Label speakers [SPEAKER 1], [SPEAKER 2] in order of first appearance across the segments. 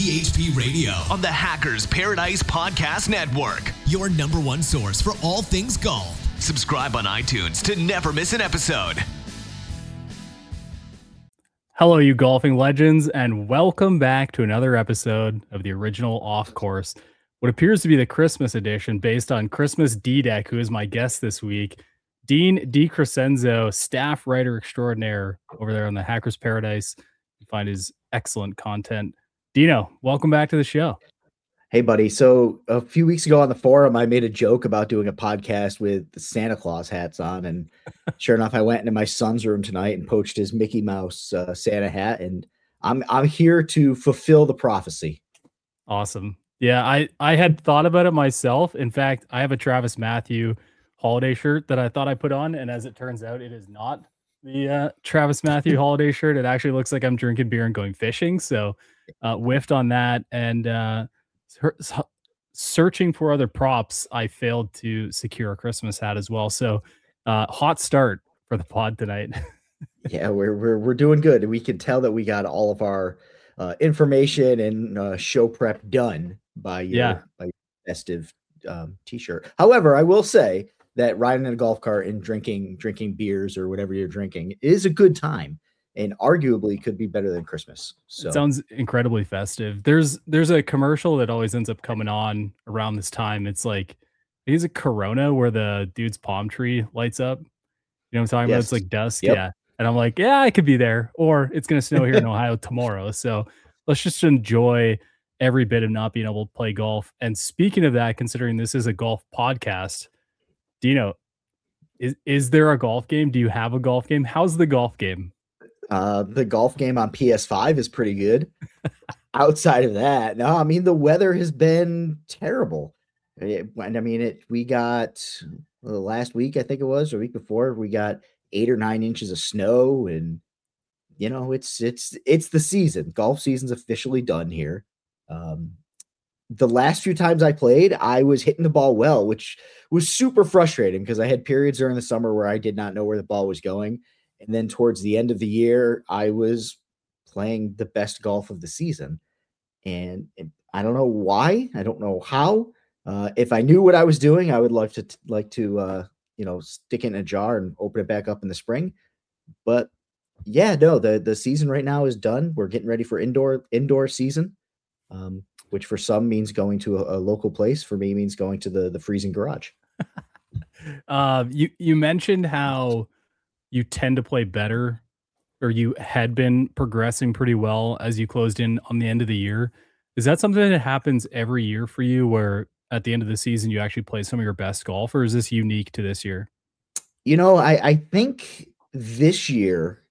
[SPEAKER 1] THP Radio
[SPEAKER 2] on the Hackers Paradise Podcast Network.
[SPEAKER 1] Your number one source for all things golf.
[SPEAKER 2] Subscribe on iTunes to never miss an episode.
[SPEAKER 3] Hello, you golfing legends, and welcome back to another episode of the original Off Course, what appears to be the Christmas edition based on Christmas D-Deck, who is my guest this week. Dean DiCrescenzo, staff writer extraordinaire over there on the Hackers Paradise. You find his excellent content. Dino, welcome back to the show.
[SPEAKER 4] Hey, buddy. So a few weeks ago on the forum, I made a joke about doing a podcast with the Santa Claus hats on. And sure enough, I went into my son's room tonight and poached his Mickey Mouse Santa hat. And I'm here to fulfill the prophecy.
[SPEAKER 3] Awesome. Yeah, I had thought about it myself. In fact, I have a Travis Matthew holiday shirt that I thought I put on. And as it turns out, it is not the Travis Matthew holiday shirt. It actually looks like I'm drinking beer and going fishing. So whiffed on that. And searching for other props, I failed to secure a Christmas hat as well. So hot start for the pod tonight.
[SPEAKER 4] Yeah, we're doing good. We can tell that we got all of our information and show prep done by your festive t-shirt. However, I will say that riding in a golf cart and drinking beers or whatever you're drinking is a good time, and arguably could be better than Christmas. So
[SPEAKER 3] it sounds incredibly festive. There's a commercial that always ends up coming on around this time. It's like, it's a Corona where the dude's palm tree lights up. You know what I'm talking about? It's like dusk.
[SPEAKER 4] Yep.
[SPEAKER 3] Yeah. And I'm like, yeah, I could be there, or it's going to snow here in Ohio tomorrow. So let's just enjoy every bit of not being able to play golf. And speaking of that, considering this is a golf podcast, Dino, is there a golf game? Do you have a golf game? How's the golf game?
[SPEAKER 4] The golf game on PS5 is pretty good. Outside of that, no, I mean, the weather has been terrible. We got last week, I think it was, or week before, we got 8 or 9 inches of snow, and it's the season. Golf season's officially done here. The last few times I played, I was hitting the ball well, which was super frustrating because I had periods during the summer where I did not know where the ball was going. And then towards the end of the year, I was playing the best golf of the season. And I don't know why. I don't know how. If I knew what I was doing, I would love to stick it in a jar and open it back up in the spring. But yeah, no, the season right now is done. We're getting ready for indoor season, which for some means going to a local place. For me, means going to the freezing garage.
[SPEAKER 3] You mentioned how you tend to play better, or you had been progressing pretty well as you closed in on the end of the year. Is that something that happens every year for you, where at the end of the season you actually play some of your best golf, or is this unique to this year?
[SPEAKER 4] I think this year,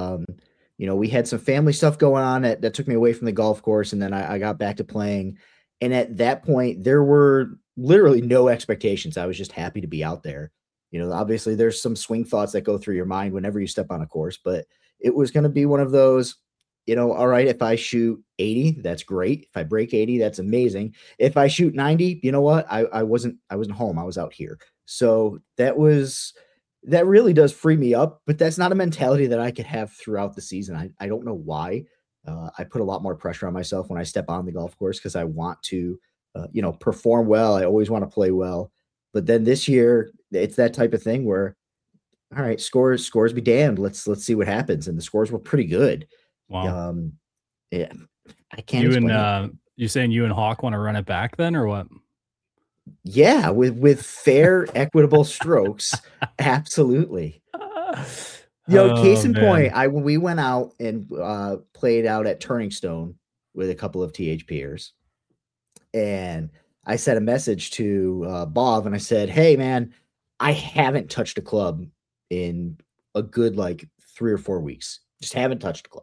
[SPEAKER 4] we had some family stuff going on that took me away from the golf course, and then I got back to playing. And at that point, there were literally no expectations. I was just happy to be out there. Obviously there's some swing thoughts that go through your mind whenever you step on a course, but it was going to be one of those, all right, if I shoot 80, that's great. If I break 80, that's amazing. If I shoot 90, you know what? I wasn't home. I was out here. So that really does free me up, but that's not a mentality that I could have throughout the season. I don't know why. I put a lot more pressure on myself when I step on the golf course because I want to, perform well. I always want to play well. But then this year, it's that type of thing where, all right, scores be damned. Let's see what happens. And the scores were pretty good.
[SPEAKER 3] Wow.
[SPEAKER 4] Yeah, I can't.
[SPEAKER 3] You saying you and Hawk want to run it back then, or what?
[SPEAKER 4] Yeah, with fair, equitable strokes, absolutely. Case in point, we went out and played out at Turning Stone with a couple of THPers, and I sent a message to Bob, and I said, "Hey, man, I haven't touched a club in a good 3 or 4 weeks. Just haven't touched a club.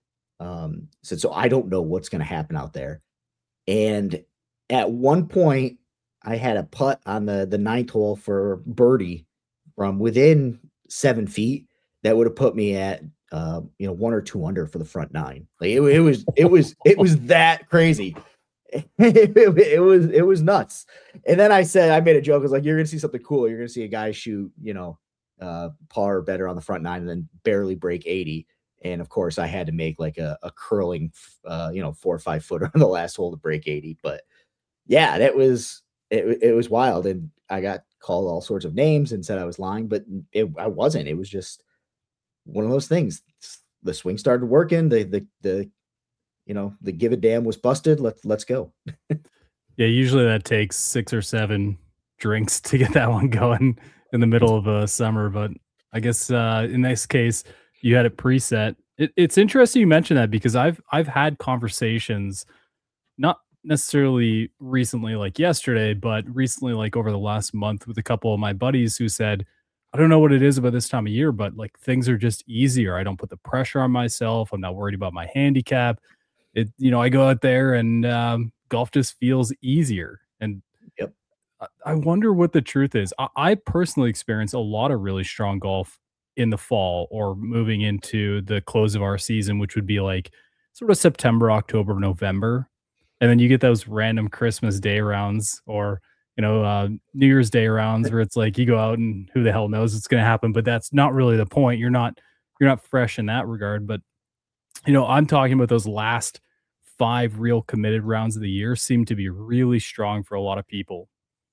[SPEAKER 4] So I don't know what's going to happen out there." And at one point, I had a putt on the 9th hole for birdie from within 7 feet that would have put me at 1 or 2 under for the front 9. It was that crazy. It was nuts. And then I made a joke. I was like, you're gonna see something cool. You're gonna see a guy shoot, par or better on the front 9 and then barely break 80. And of course, I had to make like a curling, 4 or 5 footer on the last hole to break 80. But yeah, it was wild. And I got called all sorts of names and said I was lying, but I wasn't. It was just one of those things. The swing started working. The give a damn was busted. Let's go.
[SPEAKER 3] Yeah, usually that takes 6 or 7 drinks to get that one going in the middle of a summer. But I guess in this case, you had it preset. It's interesting you mentioned that because I've had conversations, not necessarily recently like yesterday, but recently like over the last month with a couple of my buddies who said, I don't know what it is about this time of year, but like things are just easier. I don't put the pressure on myself. I'm not worried about my handicap. I go out there and golf just feels easier. And
[SPEAKER 4] Yep.
[SPEAKER 3] I wonder what the truth is. I personally experience a lot of really strong golf in the fall or moving into the close of our season, which would be like sort of September, October, November. And then you get those random Christmas Day rounds or, New Year's Day rounds where it's like you go out and who the hell knows what's going to happen. But that's not really the point. You're not fresh in that regard. But, I'm talking about those last 5 real committed rounds of the year seem to be really strong for a lot of people.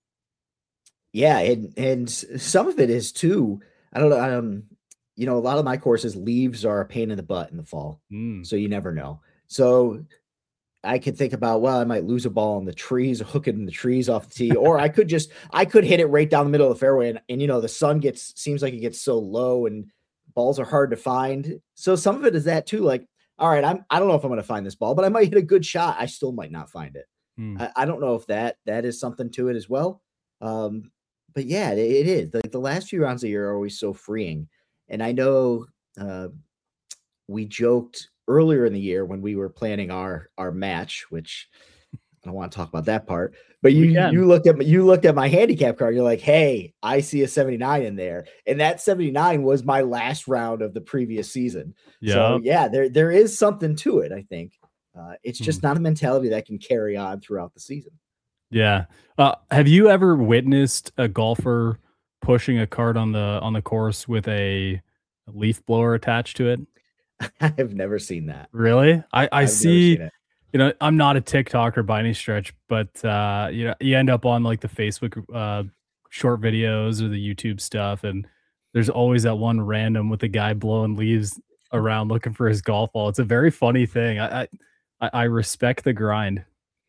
[SPEAKER 4] Yeah, and some of it is too. I don't know. A lot of my courses leaves are a pain in the butt in the fall, so you never know. So I could think about, well, I might lose a ball in the trees, hook it in the trees off the tee, or I could hit it right down the middle of the fairway, and the sun seems like it gets so low, and balls are hard to find. So some of it is that too. Like, all right, I don't know if I'm going to find this ball, but I might hit a good shot. I still might not find it. I don't know if that is something to it as well. But yeah, it is. The last few rounds of the year are always so freeing. And I know we joked earlier in the year when we were planning our match, which I don't want to talk about that part, but you looked at my handicap card. You're like, hey, I see a 79 in there. And that 79 was my last round of the previous season.
[SPEAKER 3] Yeah.
[SPEAKER 4] So yeah, there is something to it, I think. It's just not a mentality that can carry on throughout the season.
[SPEAKER 3] Yeah. Have you ever witnessed a golfer pushing a cart on the course with a leaf blower attached to it?
[SPEAKER 4] I have never seen that.
[SPEAKER 3] Really? I see. I'm not a TikToker by any stretch, but you end up on like the Facebook short videos or the YouTube stuff, and there's always that one random with the guy blowing leaves around looking for his golf ball. It's a very funny thing. I respect the grind.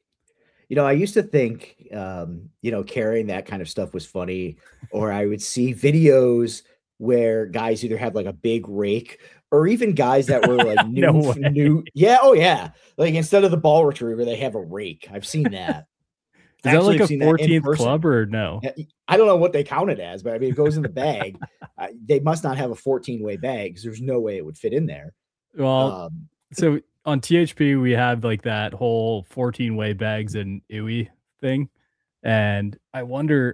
[SPEAKER 4] I used to think, carrying that kind of stuff was funny, or I would see videos where guys either had like a big rake or even guys that were like new. Yeah. Oh yeah. Like instead of the ball retriever, they have a rake. I've seen that.
[SPEAKER 3] Is that like a 14th club or no?
[SPEAKER 4] I don't know what they count it as, but I mean, it goes in the bag. They must not have a 14-way bag because there's no way it would fit in there.
[SPEAKER 3] Well, so on THP, we have like that whole 14-way bags and EWI thing. And I wonder,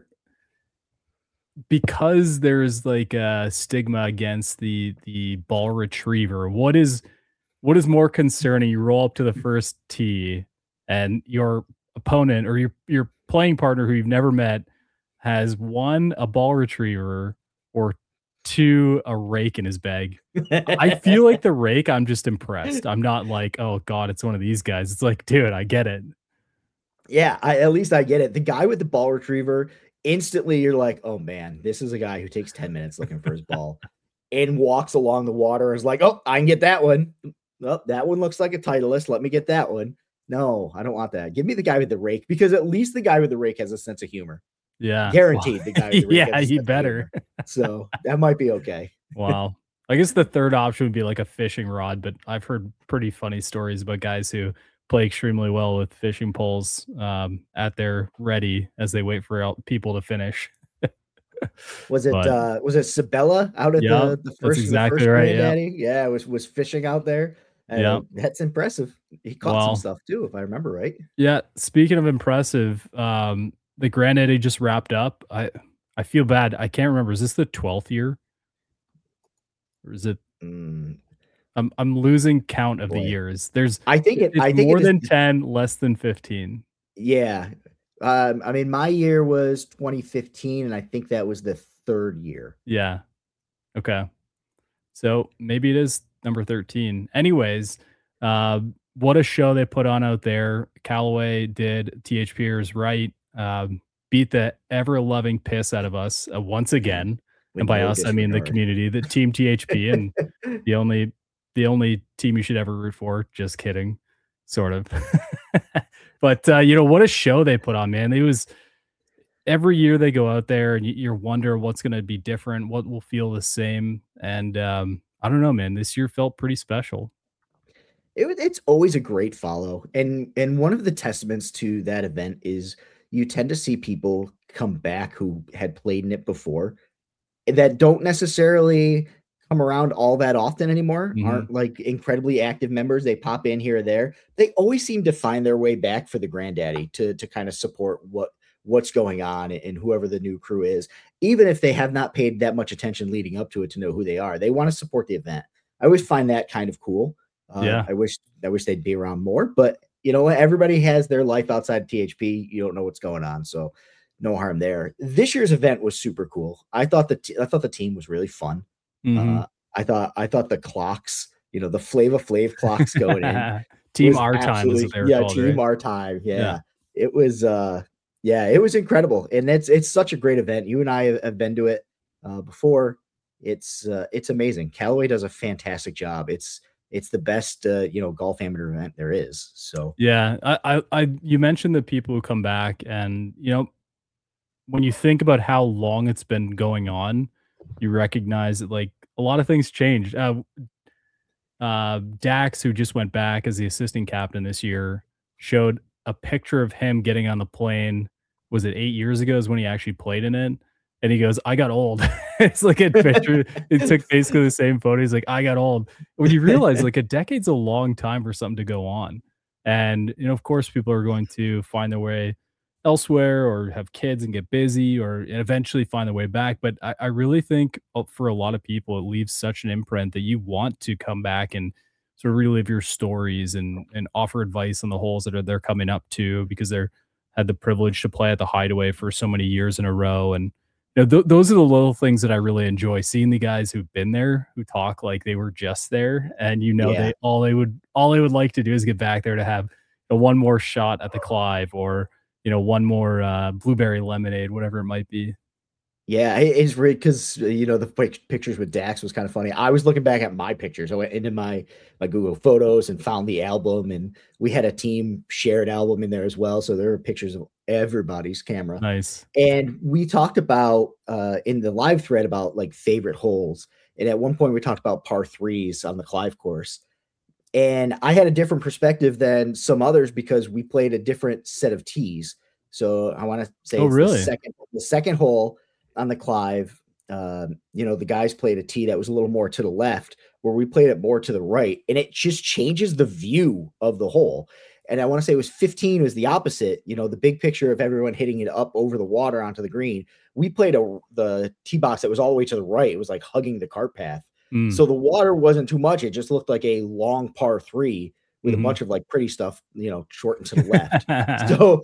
[SPEAKER 3] because there's like a stigma against the ball retriever, what is more concerning? You roll up to the first tee and your opponent or your playing partner who you've never met has 1, a ball retriever, or 2, a rake in his bag. I feel like the rake, I'm just impressed. I'm not like, oh God, it's one of these guys. It's like, dude, I get it.
[SPEAKER 4] Yeah, at least I get it. The guy with the ball retriever, instantly you're like, oh man, this is a guy who takes 10 minutes looking for his ball and walks along the water and is like, oh, I can get that one. Oh, that one looks like a Titleist. Let me get that one. No, I don't want that. Give me the guy with the rake, because at least the guy with the rake has a sense of humor.
[SPEAKER 3] Yeah.
[SPEAKER 4] Guaranteed the guy with the rake.
[SPEAKER 3] Yeah, he better.
[SPEAKER 4] So that might be okay.
[SPEAKER 3] Wow. I guess the third option would be like a fishing rod, but I've heard pretty funny stories about guys who play extremely well with fishing poles at their ready as they wait for people to finish.
[SPEAKER 4] Was it Sabella out at the first?
[SPEAKER 3] Exactly
[SPEAKER 4] the first
[SPEAKER 3] right.
[SPEAKER 4] Yeah, it was fishing out there. Yeah, that's impressive. He caught some stuff too, if I remember right.
[SPEAKER 3] Yeah. Speaking of impressive, the Granddaddy just wrapped up. I feel bad. I can't remember. Is this the 12th year? Or is it? I'm losing count of the years.
[SPEAKER 4] I think it's
[SPEAKER 3] more than 10, less than 15.
[SPEAKER 4] Yeah. I mean, my year was 2015, and I think that was the 3rd year.
[SPEAKER 3] Yeah. Okay. So maybe it is number 13. Anyways, what a show they put on out there. Callaway did THPers right. Beat the ever-loving piss out of us once again.
[SPEAKER 4] With
[SPEAKER 3] And by
[SPEAKER 4] no
[SPEAKER 3] us, I mean the
[SPEAKER 4] disregard.
[SPEAKER 3] community, the team THP, and the only team you should ever root for. Just kidding, sort of. But what a show they put on, man. It was every year they go out there and you wonder what's going to be different, what will feel the same. And I don't know, man. This year felt pretty special.
[SPEAKER 4] It's always a great follow, and one of the testaments to that event is you tend to see people come back who had played in it before that don't necessarily come around all that often anymore, aren't like incredibly active members. They pop in here or there. They always seem to find their way back for the granddaddy to kind of support what's going on and whoever the new crew is, even if they have not paid that much attention leading up to it to know who they are. They want to support the event. I always find that kind of cool.
[SPEAKER 3] Yeah.
[SPEAKER 4] I wish they'd be around more, but you know what? Everybody has their life outside THP. You don't know what's going on, so no harm there. This year's event was super cool. I thought the team was really fun. I thought the clocks, the Flava Flav clocks going in.
[SPEAKER 3] Team Our Time is what they were called,
[SPEAKER 4] Team
[SPEAKER 3] right?
[SPEAKER 4] Our Time. Yeah. It was it was incredible. And it's such a great event. You and I have been to it before. It's amazing. Callaway does a fantastic job. It's the best golf amateur event there is. So
[SPEAKER 3] yeah, I you mentioned the people who come back, and when you think about how long it's been going on, you recognize that like a lot of things changed. Dax, who just went back as the assistant captain this year, showed a picture of him getting on the plane. Was it 8 years ago is when he actually played in it? And he goes, I got old. It's like a picture. It took basically the same photo. He's like, I got old. When you realize like a decade's a long time for something to go on. And, of course, people are going to find their way elsewhere or have kids and get busy or eventually find their way back. But I really think for a lot of people, it leaves such an imprint that you want to come back and sort of relive your stories and offer advice on the holes that they're coming up to because they're had the privilege to play at the Hideaway for so many years in a row. And those are the little things that I really enjoy, seeing the guys who've been there, who talk like they were just there. And, they all they would like to do is get back there to have one more shot at the Clive or, one more blueberry lemonade, whatever it might be.
[SPEAKER 4] Yeah, it's really because the pictures with Dax was kind of funny. I was looking back at my pictures. I went into my Google Photos and found the album, and we had a team shared album in there as well. So there were pictures of everybody's camera.
[SPEAKER 3] Nice.
[SPEAKER 4] And we talked about in the live thread about like favorite holes, and at one point we talked about par threes on the Clive course. And I had a different perspective than some others because we played a different set of tees. So I want to say
[SPEAKER 3] really?
[SPEAKER 4] the second hole on the Clive, the guys played a tee that was a little more to the left, where we played it more to the right, and it just changes the view of the hole. And I want to say it was 15 was the opposite, the big picture of everyone hitting it up over the water onto the green. We played the tee box that was all the way to the right. It was like hugging the cart path. So the water wasn't too much. It just looked like a long par three with a bunch of like pretty stuff, short and to the left. So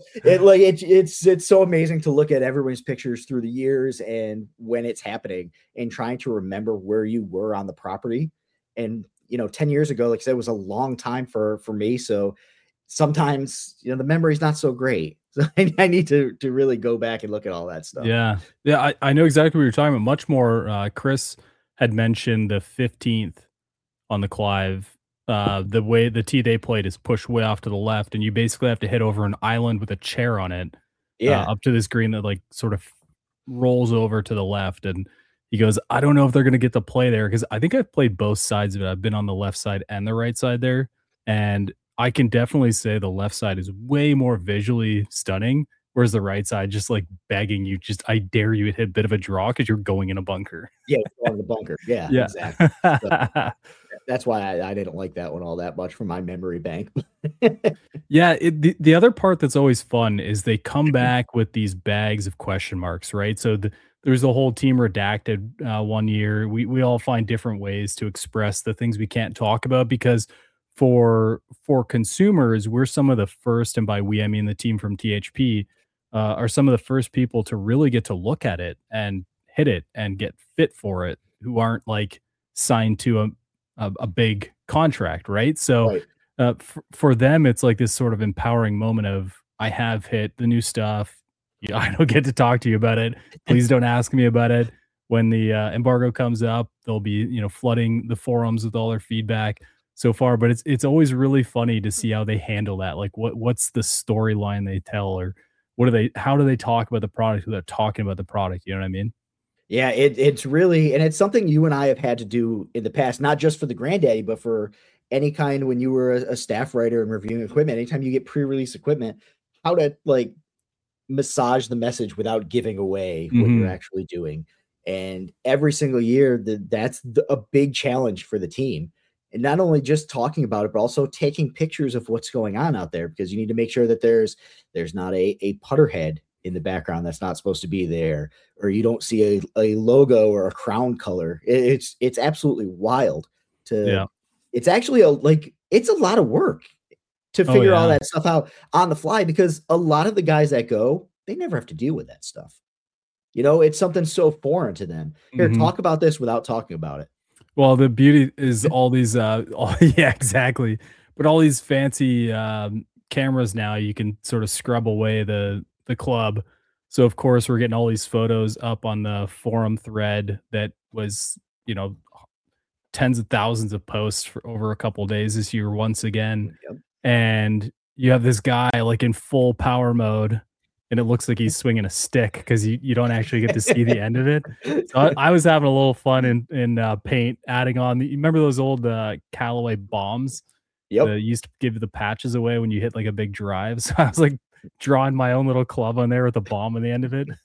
[SPEAKER 4] it's so amazing to look at everyone's pictures through the years and when it's happening and trying to remember where you were on the property. And, 10 years ago, like I said, it was a long time for me. So sometimes, the memory's not so great. So I need to really go back and look at all that stuff.
[SPEAKER 3] Yeah. I know exactly what you're talking about. Much more, Chris had mentioned the 15th on the Clive. The way the tee they played is pushed way off to the left, and you basically have to hit over an island with a chair on it, up to this green that like sort of rolls over to the left. And he goes, I don't know if they're going to get to play there because I think I've played both sides of it. I've been on the left side and the right side there, and I can definitely say the left side is way more visually stunning, whereas the right side just like begging you, just I dare you to hit a bit of a draw because you're going in a bunker.
[SPEAKER 4] Yeah, going in the bunker. Yeah, exactly. So, that's why I didn't like that one all that much from my memory bank.
[SPEAKER 3] Yeah, the other part that's always fun is they come back with these bags of question marks, right? So there's the whole team redacted one year. We all find different ways to express the things we can't talk about because for consumers, we're some of the first, and by we I mean the team from THP, are some of the first people to really get to look at it and hit it and get fit for it, who aren't like signed to a big contract, right? So
[SPEAKER 4] Right.
[SPEAKER 3] for them, it's like this sort of empowering moment of I have hit the new stuff. Yeah, I don't get to talk to you about it. Please don't ask me about it. When the embargo comes up, they'll be flooding the forums with all their feedback so far. But it's always really funny to see how they handle that. Like what's the storyline they tell, or how do they talk about the product without talking about the product? You know what I mean?
[SPEAKER 4] Yeah, it's really, and it's something you and I have had to do in the past, not just for the Granddaddy, but for any kind when you were a staff writer and reviewing equipment. Anytime you get pre-release equipment, how to like massage the message without giving away what you're
[SPEAKER 3] Mhm.
[SPEAKER 4] actually doing. And every single year, a big challenge for the team. And not only just talking about it, but also taking pictures of what's going on out there, because you need to make sure that there's not a putter head in the background that's not supposed to be there, or you don't see a logo or a crown color. It's absolutely wild to
[SPEAKER 3] Yeah.
[SPEAKER 4] it's actually it's a lot of work to
[SPEAKER 3] Oh
[SPEAKER 4] figure all
[SPEAKER 3] yeah.
[SPEAKER 4] that stuff out on the fly, because a lot of the guys that go, they never have to deal with that stuff. It's something so foreign to them. Here,
[SPEAKER 3] Mhm.
[SPEAKER 4] talk about this without talking about it.
[SPEAKER 3] Well, the beauty is all these yeah, exactly. But all these fancy cameras now, you can sort of scrub away the club. So of course we're getting all these photos up on the forum thread that was, you know, tens of thousands of posts for over a couple days this year once again.
[SPEAKER 4] Yep.
[SPEAKER 3] And you have this guy like in full power mode, and it looks like he's swinging a stick because you don't actually get to see the end of it. So I was having a little fun in paint, adding on. You remember those old Callaway bombs?
[SPEAKER 4] Yep.
[SPEAKER 3] You used to give the patches away when you hit like a big drive. So I was like drawing my own little club on there with a bomb on the end of it.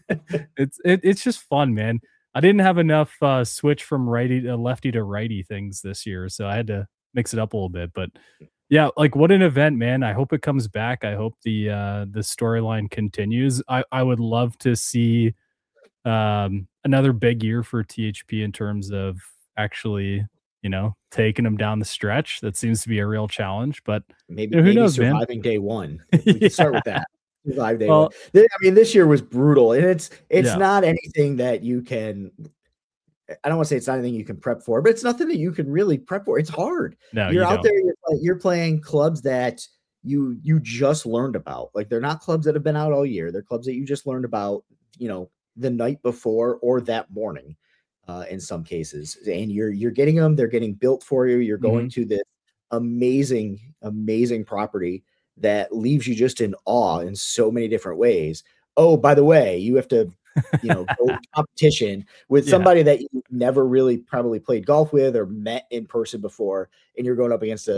[SPEAKER 3] It's just fun, man. I didn't have enough switch from lefty to righty things this year, so I had to mix it up a little bit. But yeah, like what an event, man. I hope it comes back. I hope the storyline continues. I would love to see another big year for THP in terms of actually, taking them down the stretch. That seems to be a real challenge, but
[SPEAKER 4] Maybe
[SPEAKER 3] who
[SPEAKER 4] maybe
[SPEAKER 3] knows, man?
[SPEAKER 4] surviving day one. We can start with
[SPEAKER 3] Yeah.
[SPEAKER 4] that. Survive day one.
[SPEAKER 3] Well,
[SPEAKER 4] I mean, this year was brutal, and it's
[SPEAKER 3] yeah.
[SPEAKER 4] not anything that you can. I don't want to say it's not anything you can prep for, but it's nothing that you can really prep for. It's hard.
[SPEAKER 3] No,
[SPEAKER 4] You're
[SPEAKER 3] you
[SPEAKER 4] out
[SPEAKER 3] don't.
[SPEAKER 4] there. You're playing clubs that you just learned about. Like, they're not clubs that have been out all year. They're clubs that you just learned about. The night before or that morning, in some cases. And you're getting them. They're getting built for you. You're going
[SPEAKER 3] Mhm.
[SPEAKER 4] to this amazing property that leaves you just in awe in so many different ways. Oh, by the way, you have to go to competition with
[SPEAKER 3] Yeah.
[SPEAKER 4] somebody that you never really probably played golf with or met in person before, and you're going up against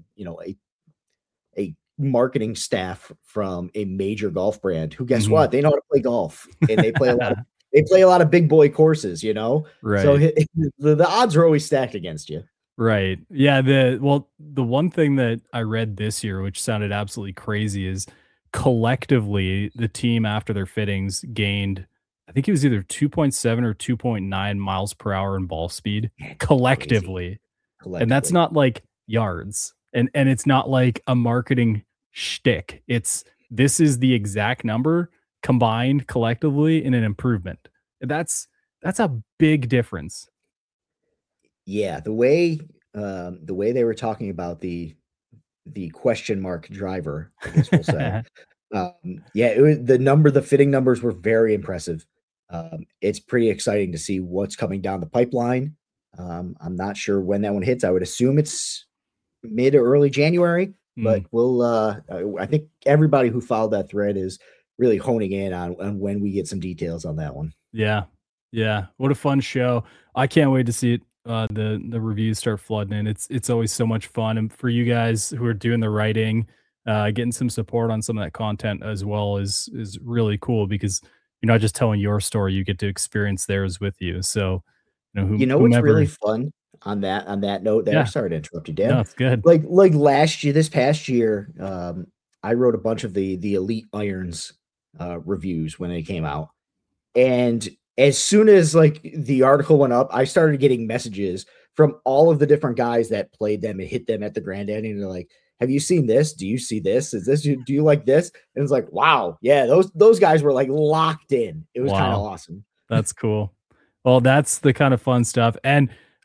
[SPEAKER 4] a marketing staff from a major golf brand who, guess
[SPEAKER 3] Mhm.
[SPEAKER 4] what? They know how to play golf, and they play a lot of big boy courses. So
[SPEAKER 3] Right.
[SPEAKER 4] the odds are always stacked against you.
[SPEAKER 3] Right. Yeah, the one thing that I read this year, which sounded absolutely crazy, is collectively the team after their fittings gained, I think it was either 2.7 or 2.9 miles per hour in ball speed
[SPEAKER 4] Crazy
[SPEAKER 3] collectively. And that's
[SPEAKER 4] collectively.
[SPEAKER 3] not like yards. And it's not like a marketing shtick. This is the exact number combined collectively in an improvement. That's a big difference.
[SPEAKER 4] Yeah, the way they were talking about the question mark driver, I guess we'll say. Yeah, the fitting numbers were very impressive. It's pretty exciting to see what's coming down the pipeline. I'm not sure when that one hits. I would assume it's mid or early January, but
[SPEAKER 3] Mm.
[SPEAKER 4] I think everybody who followed that thread is really honing in on when we get some details on that one.
[SPEAKER 3] Yeah. Yeah. What a fun show. I can't wait to see it. The reviews start flooding in. It's always so much fun. And for you guys who are doing the writing, getting some support on some of that content as well is really cool because you're not just telling your story, you get to experience theirs with you. So,
[SPEAKER 4] You know what's really
[SPEAKER 3] whomever.
[SPEAKER 4] fun on that note there?
[SPEAKER 3] Yeah.
[SPEAKER 4] Sorry to interrupt you,
[SPEAKER 3] No,
[SPEAKER 4] Dan.
[SPEAKER 3] it's good.
[SPEAKER 4] Like last year, this past year, I wrote a bunch of the Elite Irons reviews when they came out. And as soon as like the article went up, I started getting messages from all of the different guys that played them and hit them at the Granddaddy, and they're like, "Have you seen this? Do you see this? Do you like this?" And it's like, wow, yeah, those guys were like locked in. It was kind of
[SPEAKER 3] Wow.
[SPEAKER 4] awesome.
[SPEAKER 3] That's cool. Well, that's the kind of fun stuff. And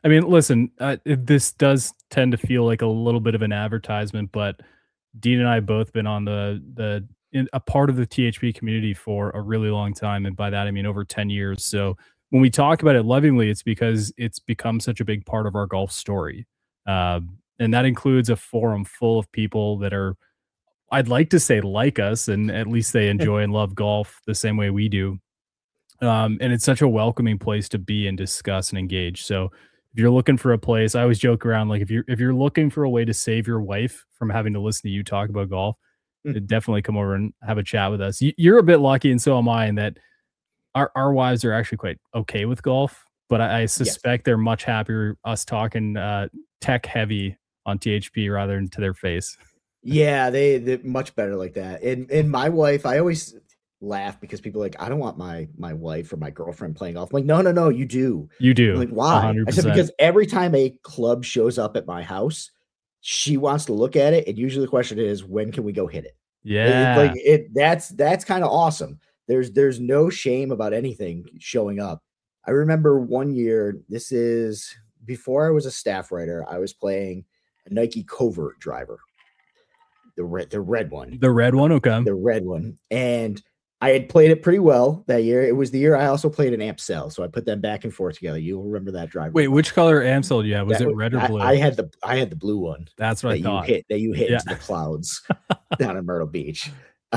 [SPEAKER 3] I mean, listen, this does tend to feel like a little bit of an advertisement, but Dean and I have both been on a part of the THP community for a really long time, and by that I mean over 10 years. So when we talk about it lovingly, it's because it's become such a big part of our golf story, and that includes a forum full of people that are, I'd like to say, like us, and at least they enjoy and love golf the same way we do. And it's such a welcoming place to be and discuss and engage. So if you're looking for a place, I always joke around, like if you're looking for a way to save your wife from having to listen to you talk about golf, definitely come over and have a chat with us. You're a bit lucky, and so am I, in that our wives are actually quite okay with golf, but I suspect they're much happier us talking tech heavy on THP rather than to their face.
[SPEAKER 4] Yeah, they're much better like that. And my wife, I always laugh because people are like, I don't want my wife or my girlfriend playing golf. I'm like, no, you do.
[SPEAKER 3] You do.
[SPEAKER 4] I'm like, why?
[SPEAKER 3] 100%.
[SPEAKER 4] I said, because every time a club shows up at my house, she wants to look at it. And usually the question is, when can we go hit it?
[SPEAKER 3] Yeah.
[SPEAKER 4] That's kind of awesome. There's no shame about anything showing up. I remember one year, this is before I was a staff writer, I was playing a Nike Covert driver. The red one.
[SPEAKER 3] The red one, okay.
[SPEAKER 4] The red one. And I had played it pretty well that year. It was the year I also played an Amstel, so I put them back and forth together. You'll remember that driver.
[SPEAKER 3] Wait, which color Amstel do you have? Was it red or blue?
[SPEAKER 4] I had the blue one.
[SPEAKER 3] That's what I thought.
[SPEAKER 4] You hit into the clouds down in Myrtle Beach.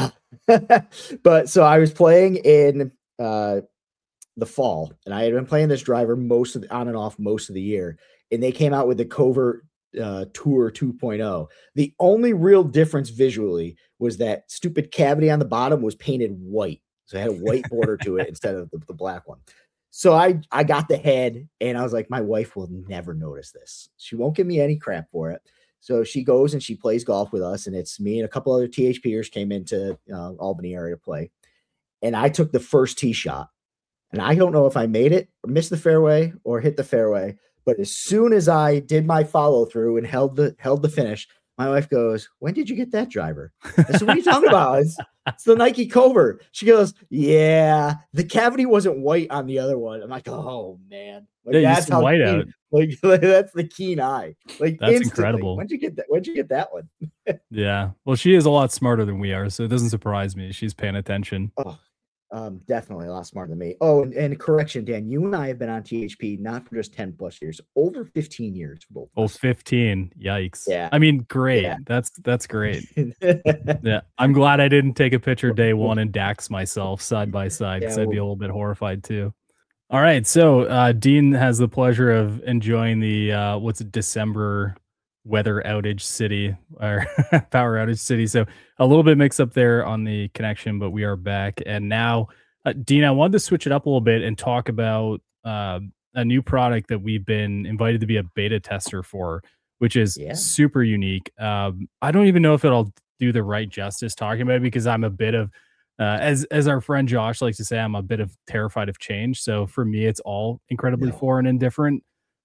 [SPEAKER 4] But so I was playing in the fall, and I had been playing this driver on and off most of the year, and they came out with the Covert Tour 2.0. The only real difference visually was that stupid cavity on the bottom was painted white, so it had a white border to it instead of the black one. So I got the head, and I was like, my wife will never notice this. She won't give me any crap for it. So she goes and she plays golf with us, and it's me and a couple other THPers came into Albany area to play, and I took the first tee shot, and I don't know if I made it, or missed the fairway, or hit the fairway. But as soon as I did my follow through and held the finish, my wife goes, "When did you get that driver?" I said, "What are you talking about? It's the Nike Covert." She goes, "Yeah, the cavity wasn't white on the other one." I'm like, "Oh man, like,
[SPEAKER 3] yeah,
[SPEAKER 4] that's how
[SPEAKER 3] white
[SPEAKER 4] keen,
[SPEAKER 3] out.
[SPEAKER 4] Like that's the keen eye. Like
[SPEAKER 3] that's
[SPEAKER 4] instantly.
[SPEAKER 3] Incredible.
[SPEAKER 4] When'd you get that one?"
[SPEAKER 3] Yeah, well, she is a lot smarter than we are, so it doesn't surprise me. She's paying attention.
[SPEAKER 4] Definitely a lot smarter than me. Oh, and correction, Dan, you and I have been on THP not for just 10 plus years, over 15 years. Both.
[SPEAKER 3] Oh, 15. Yikes.
[SPEAKER 4] Yeah.
[SPEAKER 3] I mean, great. Yeah. That's great. Yeah. I'm glad I didn't take a picture day one and Dax myself side by side, because I'd be a little bit horrified too. All right. So Dean has the pleasure of enjoying the December weather outage city, or power outage city. So a little bit mixed up there on the connection, but we are back. And now, Dean, I wanted to switch it up a little bit and talk about a new product that we've been invited to be a beta tester for, which is super unique. I don't even know if it'll do the right justice talking about it, because I'm a bit of, as our friend Josh likes to say, I'm a bit of terrified of change. So for me, it's all incredibly foreign and different.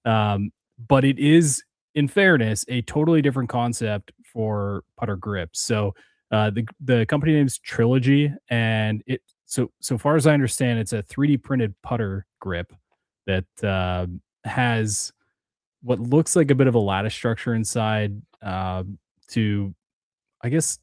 [SPEAKER 3] But it is, in fairness, a totally different concept for putter grips. So the company name's Trilogy, and so far as I understand, it's a 3D printed putter grip that has what looks like a bit of a lattice structure inside to, I guess,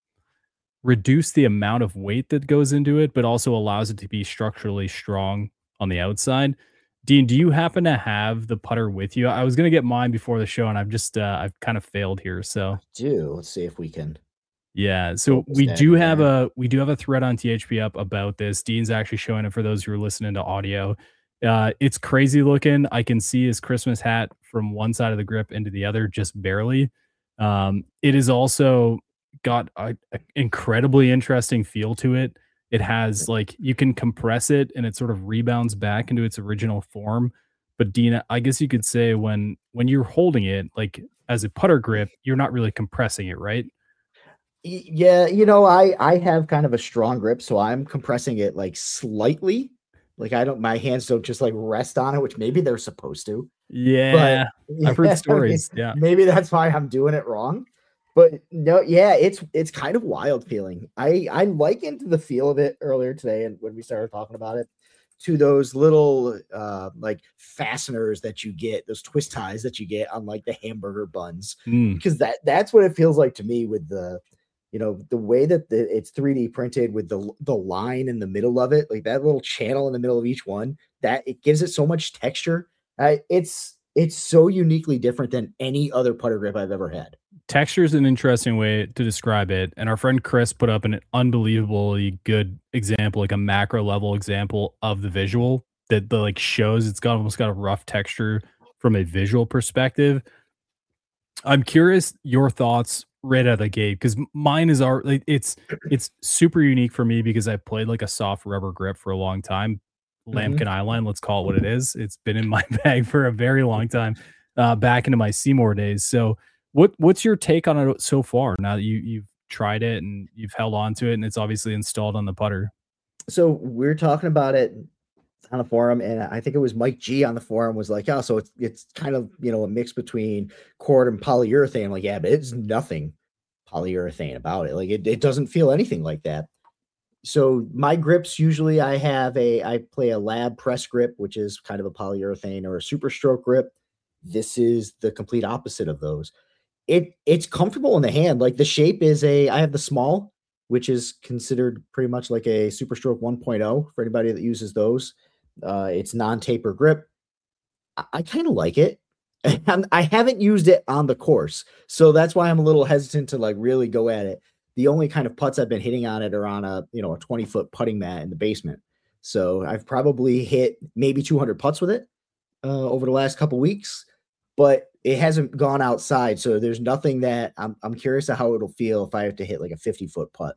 [SPEAKER 3] reduce the amount of weight that goes into it, but also allows it to be structurally strong on the outside. Dean, do you happen to have the putter with you? I was going to get mine before the show, and I've kind of failed here. So
[SPEAKER 4] let's see if we can.
[SPEAKER 3] Yeah. So we do have a thread on THP up about this. Dean's actually showing it for those who are listening to audio. It's crazy looking. I can see his Christmas hat from one side of the grip into the other, just barely. It is also got an incredibly interesting feel to it. It has, like, you can compress it and it sort of rebounds back into its original form. But Dean, I guess you could say when you're holding it, like as a putter grip, you're not really compressing it, right?
[SPEAKER 4] Yeah, I have kind of a strong grip, so I'm compressing it like slightly. Like my hands don't just like rest on it, which maybe they're supposed to.
[SPEAKER 3] Yeah, but, I've heard stories. Yeah,
[SPEAKER 4] maybe that's why I'm doing it wrong. But no, yeah, it's kind of wild feeling. I likened the feel of it earlier today, and when we started talking about it, to those little like fasteners that you get, those twist ties that you get on like the hamburger buns, because that's what it feels like to me with the, the way that it's 3D printed with the line in the middle of it, like that little channel in the middle of each one, that it gives it so much texture. It's so uniquely different than any other putter grip I've ever had.
[SPEAKER 3] Texture is an interesting way to describe it. And our friend Chris put up an unbelievably good example, like a macro level example of the visual that like shows it's almost got a rough texture from a visual perspective. I'm curious your thoughts right out of the gate, because mine is it's super unique for me because I played like a soft rubber grip for a long time. Lambkin Eyeline, let's call it what it is. It's been in my bag for a very long time, back into my Seymour days. So what's your take on it so far, now that you've tried it and you've held on to it and it's obviously installed on the putter?
[SPEAKER 4] So we're talking about it on the forum, and I think it was Mike G on the forum was like, oh, so it's kind of, a mix between cord and polyurethane. I'm like, yeah, but it's nothing polyurethane about it. Like it doesn't feel anything like that. So my grips, usually I play a lab press grip, which is kind of a polyurethane, or a super stroke grip. This is the complete opposite of those. It's comfortable in the hand. Like the shape is I have the small, which is considered pretty much like a Super Stroke 1.0 for anybody that uses those. It's non-taper grip. I kind of like it. I haven't used it on the course, so that's why I'm a little hesitant to like really go at it. The only kind of putts I've been hitting on it are on a 20-foot putting mat in the basement. So I've probably hit maybe 200 putts with it over the last couple weeks, but it hasn't gone outside. So there's nothing that I'm curious to how it'll feel if I have to hit like a 50-foot putt,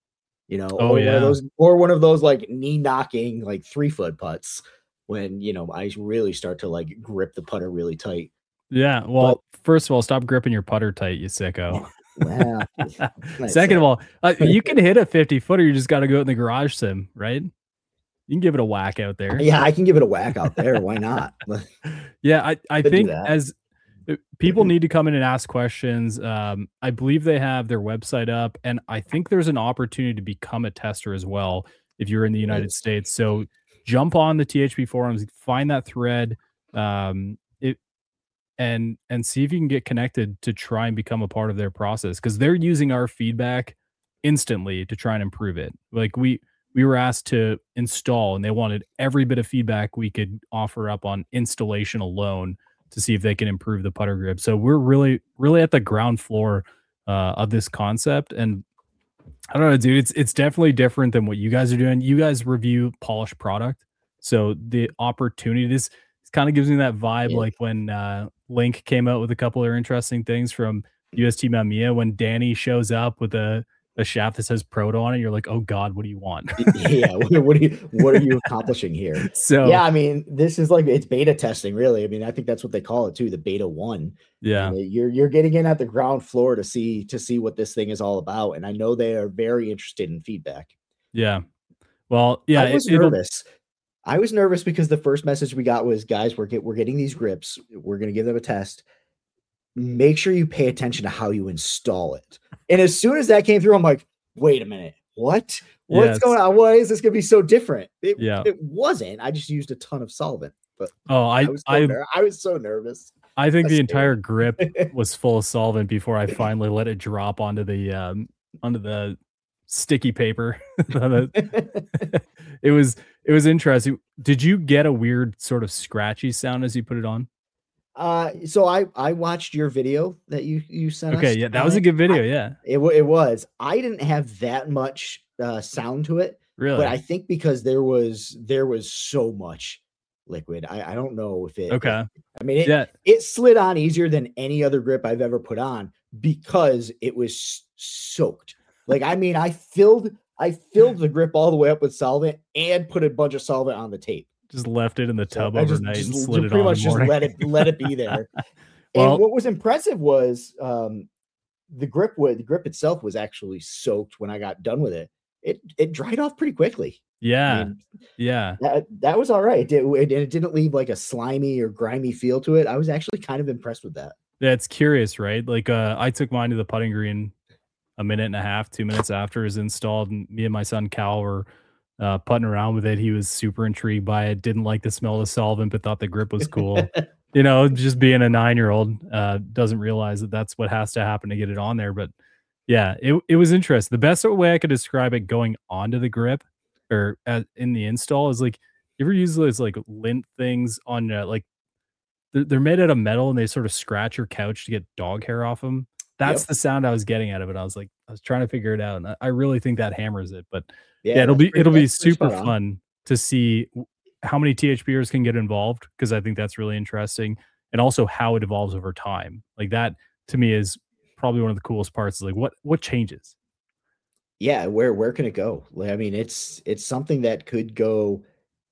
[SPEAKER 4] or one of those like knee knocking, like 3-foot putts when, I really start to like grip the putter really tight.
[SPEAKER 3] Yeah. Well, first of all, stop gripping your putter tight, you sicko.
[SPEAKER 4] Well,
[SPEAKER 3] second of all, you can hit a 50-footer. You just got to go out in the garage sim, right? You can give it a whack out there.
[SPEAKER 4] Yeah, I can give it a whack out there. Why not?
[SPEAKER 3] Yeah, I think as people need to come in and ask questions. I believe they have their website up, and I think there's an opportunity to become a tester as well if you're in the United States. So jump on the THP forums, find that thread, and see if you can get connected to try and become a part of their process, because they're using our feedback instantly to try and improve it. Like we were asked to install, and they wanted every bit of feedback we could offer up on installation alone to see if they can improve the putter grip. So we're really, really at the ground floor of this concept. And I don't know, dude, it's definitely different than what you guys are doing. You guys review polished product. So the opportunity, this kind of gives me that vibe, like when Link came out with a couple of interesting things from UST Mamiya, when Danny shows up with a shaft that says Proto on it, you're like, oh God, what do you want?
[SPEAKER 4] Yeah, what are you accomplishing here?
[SPEAKER 3] So
[SPEAKER 4] yeah, I mean, this is like, it's beta testing, really. I mean, I think that's what they call it too, the beta 1.
[SPEAKER 3] Yeah,
[SPEAKER 4] you're getting in at the ground floor to see what this thing is all about, and I know they are very interested in feedback.
[SPEAKER 3] Yeah, well, yeah,
[SPEAKER 4] I was nervous. I was nervous because the first message we got was, guys, we're getting these grips. We're going to give them a test. Make sure you pay attention to how you install it. And as soon as that came through, I'm like, wait a minute. What's going on? Why is this going to be so different? It wasn't. I just used a ton of solvent. But I was so nervous.
[SPEAKER 3] I think the entire grip was full of solvent before I finally let it drop onto the sticky paper. It was interesting. Did you get a weird sort of scratchy sound as you put it on?
[SPEAKER 4] So I watched your video that you sent us.
[SPEAKER 3] Okay, yeah, that was a good video.
[SPEAKER 4] It was. I didn't have that much sound to it,
[SPEAKER 3] really,
[SPEAKER 4] but I think because there was so much liquid. I don't know if it.
[SPEAKER 3] Okay.
[SPEAKER 4] It slid on easier than any other grip I've ever put on because it was soaked. Like, I mean, I filled the grip all the way up with solvent and put a bunch of solvent on the tape.
[SPEAKER 3] Just left it in the tub overnight and slid it on.
[SPEAKER 4] Pretty much just let it be there. Well, and what was impressive was the grip itself was actually soaked when I got done with it. It dried off pretty quickly.
[SPEAKER 3] Yeah.
[SPEAKER 4] That was all right. It didn't leave like a slimy or grimy feel to it. I was actually kind of impressed with that.
[SPEAKER 3] Yeah, it's curious, right? Like I took mine to the putting green a minute and a half, 2 minutes after it was installed, and me and my son Cal were putting around with it. He was super intrigued by it, didn't like the smell of the solvent, but thought the grip was cool. You know, just being a 9-year-old, doesn't realize that that's what has to happen to get it on there. But yeah, it was interesting. The best way I could describe it going onto the grip or in the install is like, you ever use those like lint things on like they're made out of metal and they sort of scratch your couch to get dog hair off them. That's the sound I was getting out of it. I was trying to figure it out, and I really think that hammers it. But yeah, it'll be super fun to see how many THPers can get involved, because I think that's really interesting, and also how it evolves over time. Like that to me is probably one of the coolest parts. Is like what changes.
[SPEAKER 4] Yeah, where can it go? I mean, it's something that could go,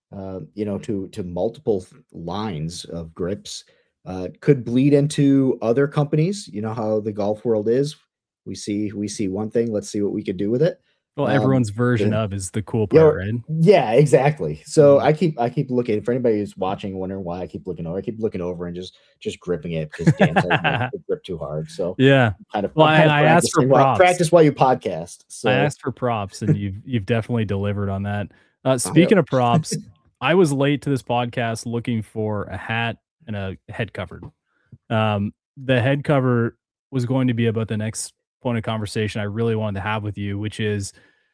[SPEAKER 4] to multiple lines of grips. Could bleed into other companies. You know how the golf world is. We see one thing. Let's see what we could do with it.
[SPEAKER 3] Well, everyone's version of is the cool part, right?
[SPEAKER 4] Yeah, exactly. So I keep looking. For anybody who's watching, wondering why I keep looking over and just gripping it because Dan told me to grip too hard. So
[SPEAKER 3] yeah, I asked for props.
[SPEAKER 4] Practice while you podcast. So
[SPEAKER 3] I asked for props, and you've definitely delivered on that. Speaking of props, I was late to this podcast looking for a hat and a head cover. The head cover was going to be about the next point of conversation I really wanted to have with you, which is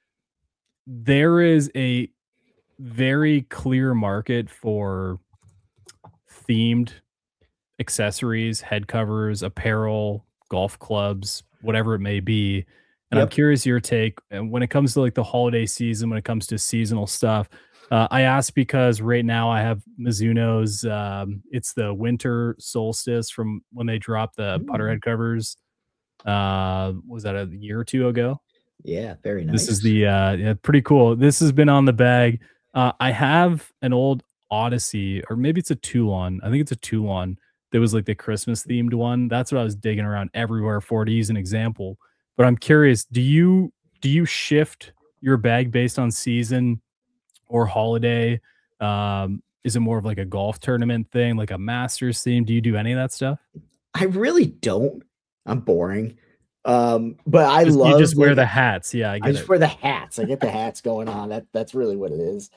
[SPEAKER 3] there is a very clear market for themed accessories, head covers, apparel, golf clubs, whatever it may be. And I'm curious your take when it comes to like the holiday season, when it comes to seasonal stuff. I asked because right now I have Mizuno's, it's the winter solstice from when they dropped the putter head covers. Was that a year or two ago?
[SPEAKER 4] Yeah, very nice.
[SPEAKER 3] This is the pretty cool. This has been on the bag. I have an old Odyssey, or maybe it's a Toulon. I think it's a Toulon. That was like the Christmas themed one. That's what I was digging around everywhere for, to use an example. But I'm curious, do you shift your bag based on season or holiday? Is it more of like a golf tournament thing, like a Masters theme? Do you do any of that stuff?
[SPEAKER 4] I really don't. I'm boring. But I love
[SPEAKER 3] you just wear the hats. Yeah, I just
[SPEAKER 4] wear the hats. I get the hats going on. That's really what it is.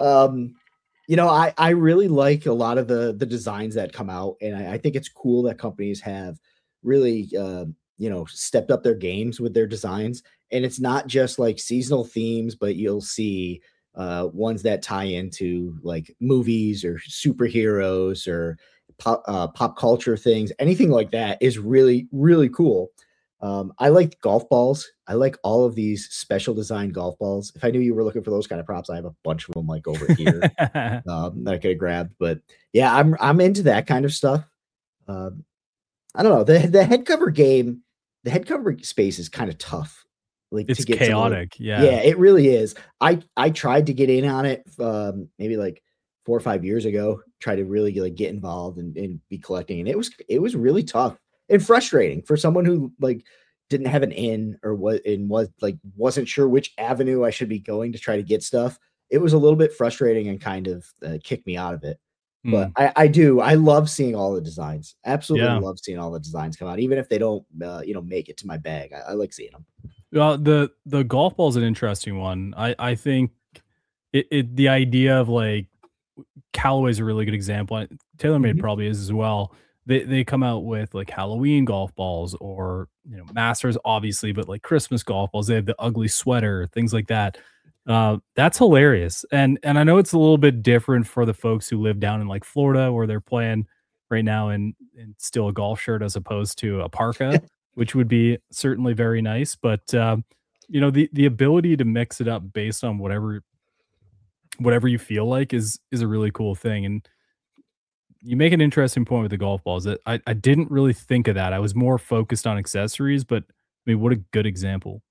[SPEAKER 4] I really like a lot of the designs that come out, and I think it's cool that companies have really stepped up their games with their designs. And it's not just like seasonal themes, but you'll see ones that tie into like movies or superheroes or pop culture things. Anything like that is really, really cool. I like golf balls. I like all of these special design golf balls. If I knew you were looking for those kind of props, I have a bunch of them like over here that I could have grabbed. But yeah, I'm into that kind of stuff. I don't know. The head cover game, the head cover space is kind of tough. Like
[SPEAKER 3] it's chaotic. Yeah,
[SPEAKER 4] it really is. I tried to get in on it maybe like 4 or 5 years ago. Try to really like get involved and be collecting, and it was really tough and frustrating for someone who like didn't have an in or wasn't sure which avenue I should be going to try to get stuff. It was a little bit frustrating and kind of kicked me out of it. But I love seeing all the designs. Absolutely love seeing all the designs come out, even if they don't make it to my bag. I like seeing them.
[SPEAKER 3] Well, the golf ball is an interesting one. I think the idea of like Callaway's a really good example. TaylorMade probably is as well. They come out with like Halloween golf balls, or Masters obviously, but like Christmas golf balls. They have the ugly sweater, things like that. That's hilarious. And I know it's a little bit different for the folks who live down in like Florida, where they're playing right now in still a golf shirt as opposed to a parka, which would be certainly very nice. But the ability to mix it up based on whatever you feel like is a really cool thing. And you make an interesting point with the golf balls. That I didn't really think of that. I was more focused on accessories, but I mean, what a good example.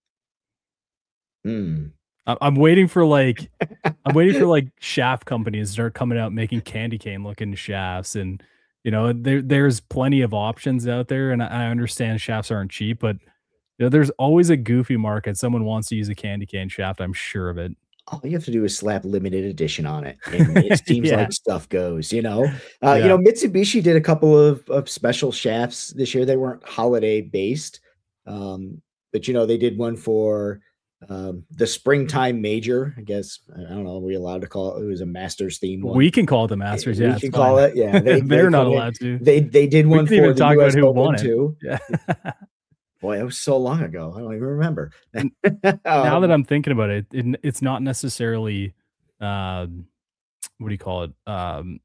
[SPEAKER 3] I'm waiting for like shaft companies to start coming out making candy cane looking shafts, and there's plenty of options out there, and I understand shafts aren't cheap, but there's always a goofy market. Someone wants to use a candy cane shaft, I'm sure of it.
[SPEAKER 4] All you have to do is slap limited edition on it, and it seems like stuff goes. Mitsubishi did a couple of special shafts this year. They weren't holiday based, but they did one for The springtime major, I guess. I don't know. Are we allowed to call it? It was a Masters theme one.
[SPEAKER 3] We can call it the Masters. Yeah,
[SPEAKER 4] we can call it. Yeah,
[SPEAKER 3] they're not allowed to.
[SPEAKER 4] They did one for
[SPEAKER 3] even
[SPEAKER 4] the
[SPEAKER 3] talk
[SPEAKER 4] US
[SPEAKER 3] about who
[SPEAKER 4] Open
[SPEAKER 3] won it.
[SPEAKER 4] too.
[SPEAKER 3] Yeah.
[SPEAKER 4] Boy, it was so long ago. I don't even remember.
[SPEAKER 3] Now that I'm thinking about it, it's not necessarily, what do you call it?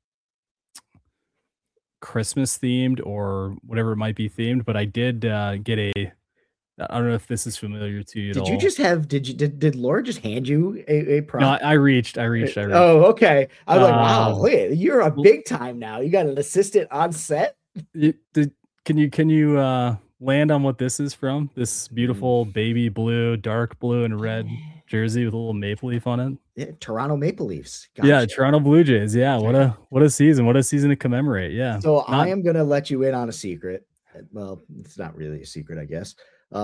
[SPEAKER 3] Christmas themed or whatever it might be themed, but I did get I don't know if this is familiar to you at all.
[SPEAKER 4] Did Laura just hand you a prompt?
[SPEAKER 3] No, I reached.
[SPEAKER 4] Oh, okay. I was like, wow, look, you're a big time now. You got an assistant on set.
[SPEAKER 3] Can you land on what this is from? This beautiful baby blue, dark blue and red jersey with a little maple leaf on it.
[SPEAKER 4] Yeah, Toronto Maple Leafs. Gotcha.
[SPEAKER 3] Yeah, Toronto Blue Jays. Yeah, what a season! What a season to commemorate. Yeah.
[SPEAKER 4] So I am gonna let you in on a secret. Well, it's not really a secret, I guess.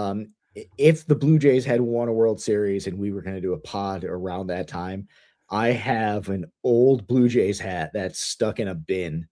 [SPEAKER 4] If the Blue Jays had won a World Series and we were going to do a pod around that time, I have an old Blue Jays hat that's stuck in a bin,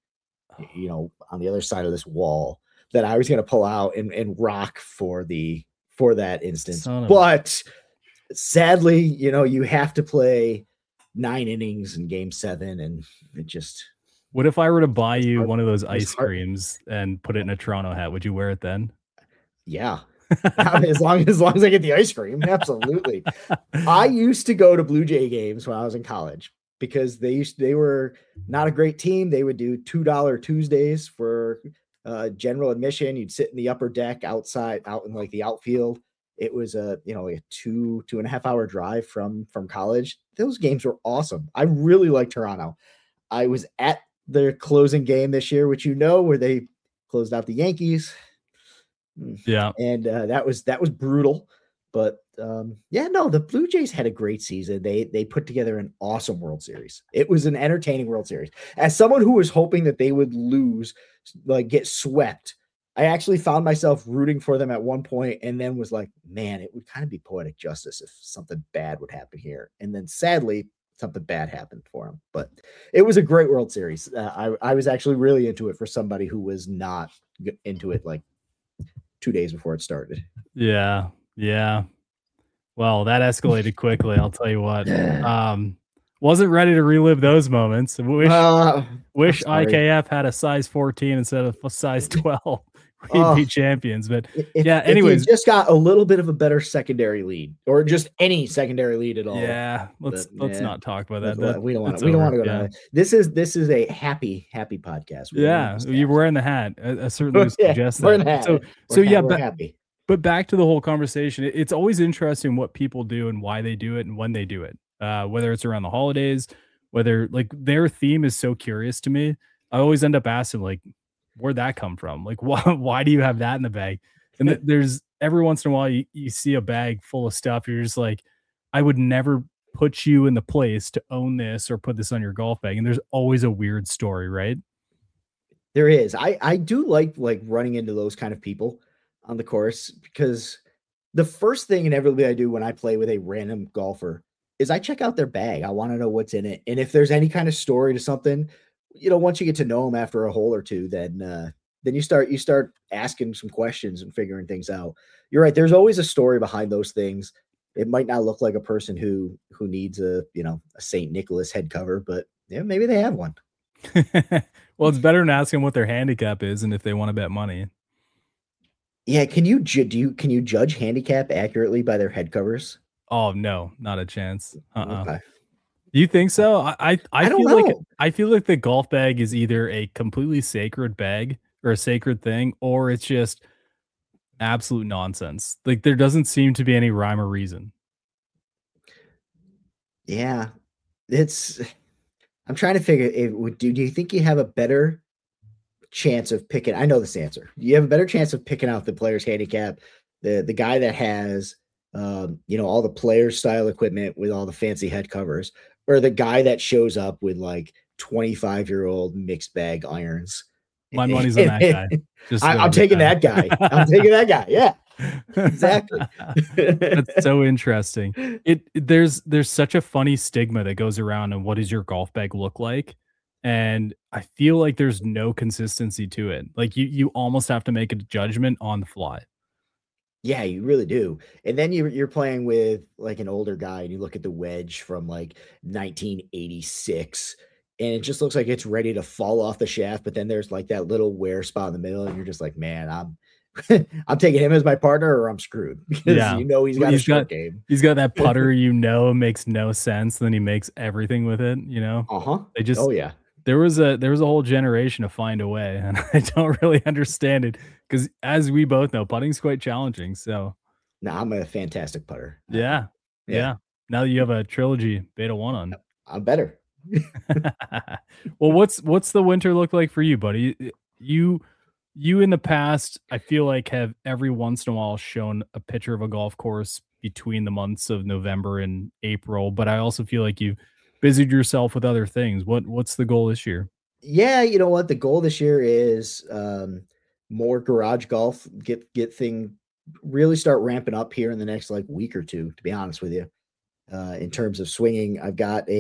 [SPEAKER 4] on the other side of this wall that I was going to pull out and rock for that instance. But sadly, you have to play 9 innings in Game 7, and it just.
[SPEAKER 3] What if I were to buy you one of those ice creams and put it in a Toronto hat? Would you wear it then?
[SPEAKER 4] Yeah. as long as I get the ice cream, absolutely. I used to go to Blue Jay games when I was in college because they were not a great team. They would do $2 Tuesdays for general admission. You'd sit in the upper deck outside, out in like the outfield. It was a 2.5 hour drive from college. Those games were awesome. I really like Toronto. I was at their closing game this year, which where they closed out the Yankees.
[SPEAKER 3] Yeah.
[SPEAKER 4] And that was brutal. But the Blue Jays had a great season. They put together an awesome World Series. It was an entertaining World Series. As someone who was hoping that they would lose, like get swept, I actually found myself rooting for them at one point and then was like, man, it would kind of be poetic justice if something bad would happen here. And then sadly, something bad happened for them. But it was a great World Series. I was actually really into it for somebody who was not into it like 2 days before it started.
[SPEAKER 3] Yeah. Well, that escalated quickly. I'll tell you what. Wasn't ready to relive those moments. Wish IKF had a size 14 instead of a size 12. We'd be champions. But anyways,
[SPEAKER 4] just got a little bit of a better secondary lead, or just any secondary lead at all.
[SPEAKER 3] Yeah, let's not talk about that.
[SPEAKER 4] We don't want to go down there. This is a happy podcast.
[SPEAKER 3] You're wearing the hat. I certainly suggest that.
[SPEAKER 4] We're happy.
[SPEAKER 3] But back to the whole conversation. It's always interesting what people do and why they do it and when they do it. Whether it's around the holidays, whether like their theme is so curious to me. I always end up asking like, where'd that come from? Like, why do you have that in the bag? And there's every once in a while you see a bag full of stuff. You're just like, I would never put you in the place to own this or put this on your golf bag. And there's always a weird story, right?
[SPEAKER 4] There is. I do like running into those kind of people on the course, because the first thing inevitably I do when I play with a random golfer is I check out their bag. I want to know what's in it. And if there's any kind of story to something, once you get to know them after a hole or two, then you start asking some questions and figuring things out. You're right. There's always a story behind those things. It might not look like a person who needs a St. Nicholas head cover, but maybe they have one.
[SPEAKER 3] Well, it's better than asking what their handicap is and if they want to bet money.
[SPEAKER 4] Yeah. Can you judge handicap accurately by their head covers?
[SPEAKER 3] Oh no, not a chance.
[SPEAKER 4] Okay.
[SPEAKER 3] Do you think so? I
[SPEAKER 4] don't
[SPEAKER 3] feel
[SPEAKER 4] know.
[SPEAKER 3] I feel like the golf bag is either a completely sacred bag or a sacred thing, or it's just absolute nonsense. Like there doesn't seem to be any rhyme or reason.
[SPEAKER 4] Yeah, I'm trying to figure. Do you think you have a better chance of picking? I know this answer. You have a better chance of picking out the player's handicap, the guy that has all the player style equipment with all the fancy head covers, or the guy that shows up with like 25-year-old mixed bag irons.
[SPEAKER 3] My money's on that guy.
[SPEAKER 4] I'm taking that guy. I'm taking that guy. Yeah, exactly.
[SPEAKER 3] That's so interesting. There's such a funny stigma that goes around on what does your golf bag look like? And I feel like there's no consistency to it. Like you almost have to make a judgment on the fly.
[SPEAKER 4] Yeah, you really do. And then you're playing with like an older guy and you look at the wedge from like 1986 and it just looks like it's ready to fall off the shaft, but then there's like that little wear spot in the middle and you're just like, "Man, I'm I'm taking him as my partner or I'm screwed," because
[SPEAKER 3] Yeah.
[SPEAKER 4] he's got a short game.
[SPEAKER 3] He's got that putter, makes no sense. Then he makes everything with it,
[SPEAKER 4] Uh-huh.
[SPEAKER 3] They just
[SPEAKER 4] Oh yeah.
[SPEAKER 3] there was a whole generation to find a way, and I don't really understand it because as we both know, putting's quite challenging. So
[SPEAKER 4] No, I'm a fantastic putter.
[SPEAKER 3] yeah,
[SPEAKER 4] Yeah,
[SPEAKER 3] yeah. Now that you have a trilogy beta one on.
[SPEAKER 4] I'm better.
[SPEAKER 3] Well, what's the winter look like for you, buddy? You in the past, I feel like have every once in a while shown a picture of a golf course between the months of November and April, but I also feel like you've busied yourself with other things. What's the goal this year?
[SPEAKER 4] Yeah, you know what? The goal this year is more garage golf. Get thing really start ramping up here in the next like week or two. To be honest with you, in terms of swinging, I've got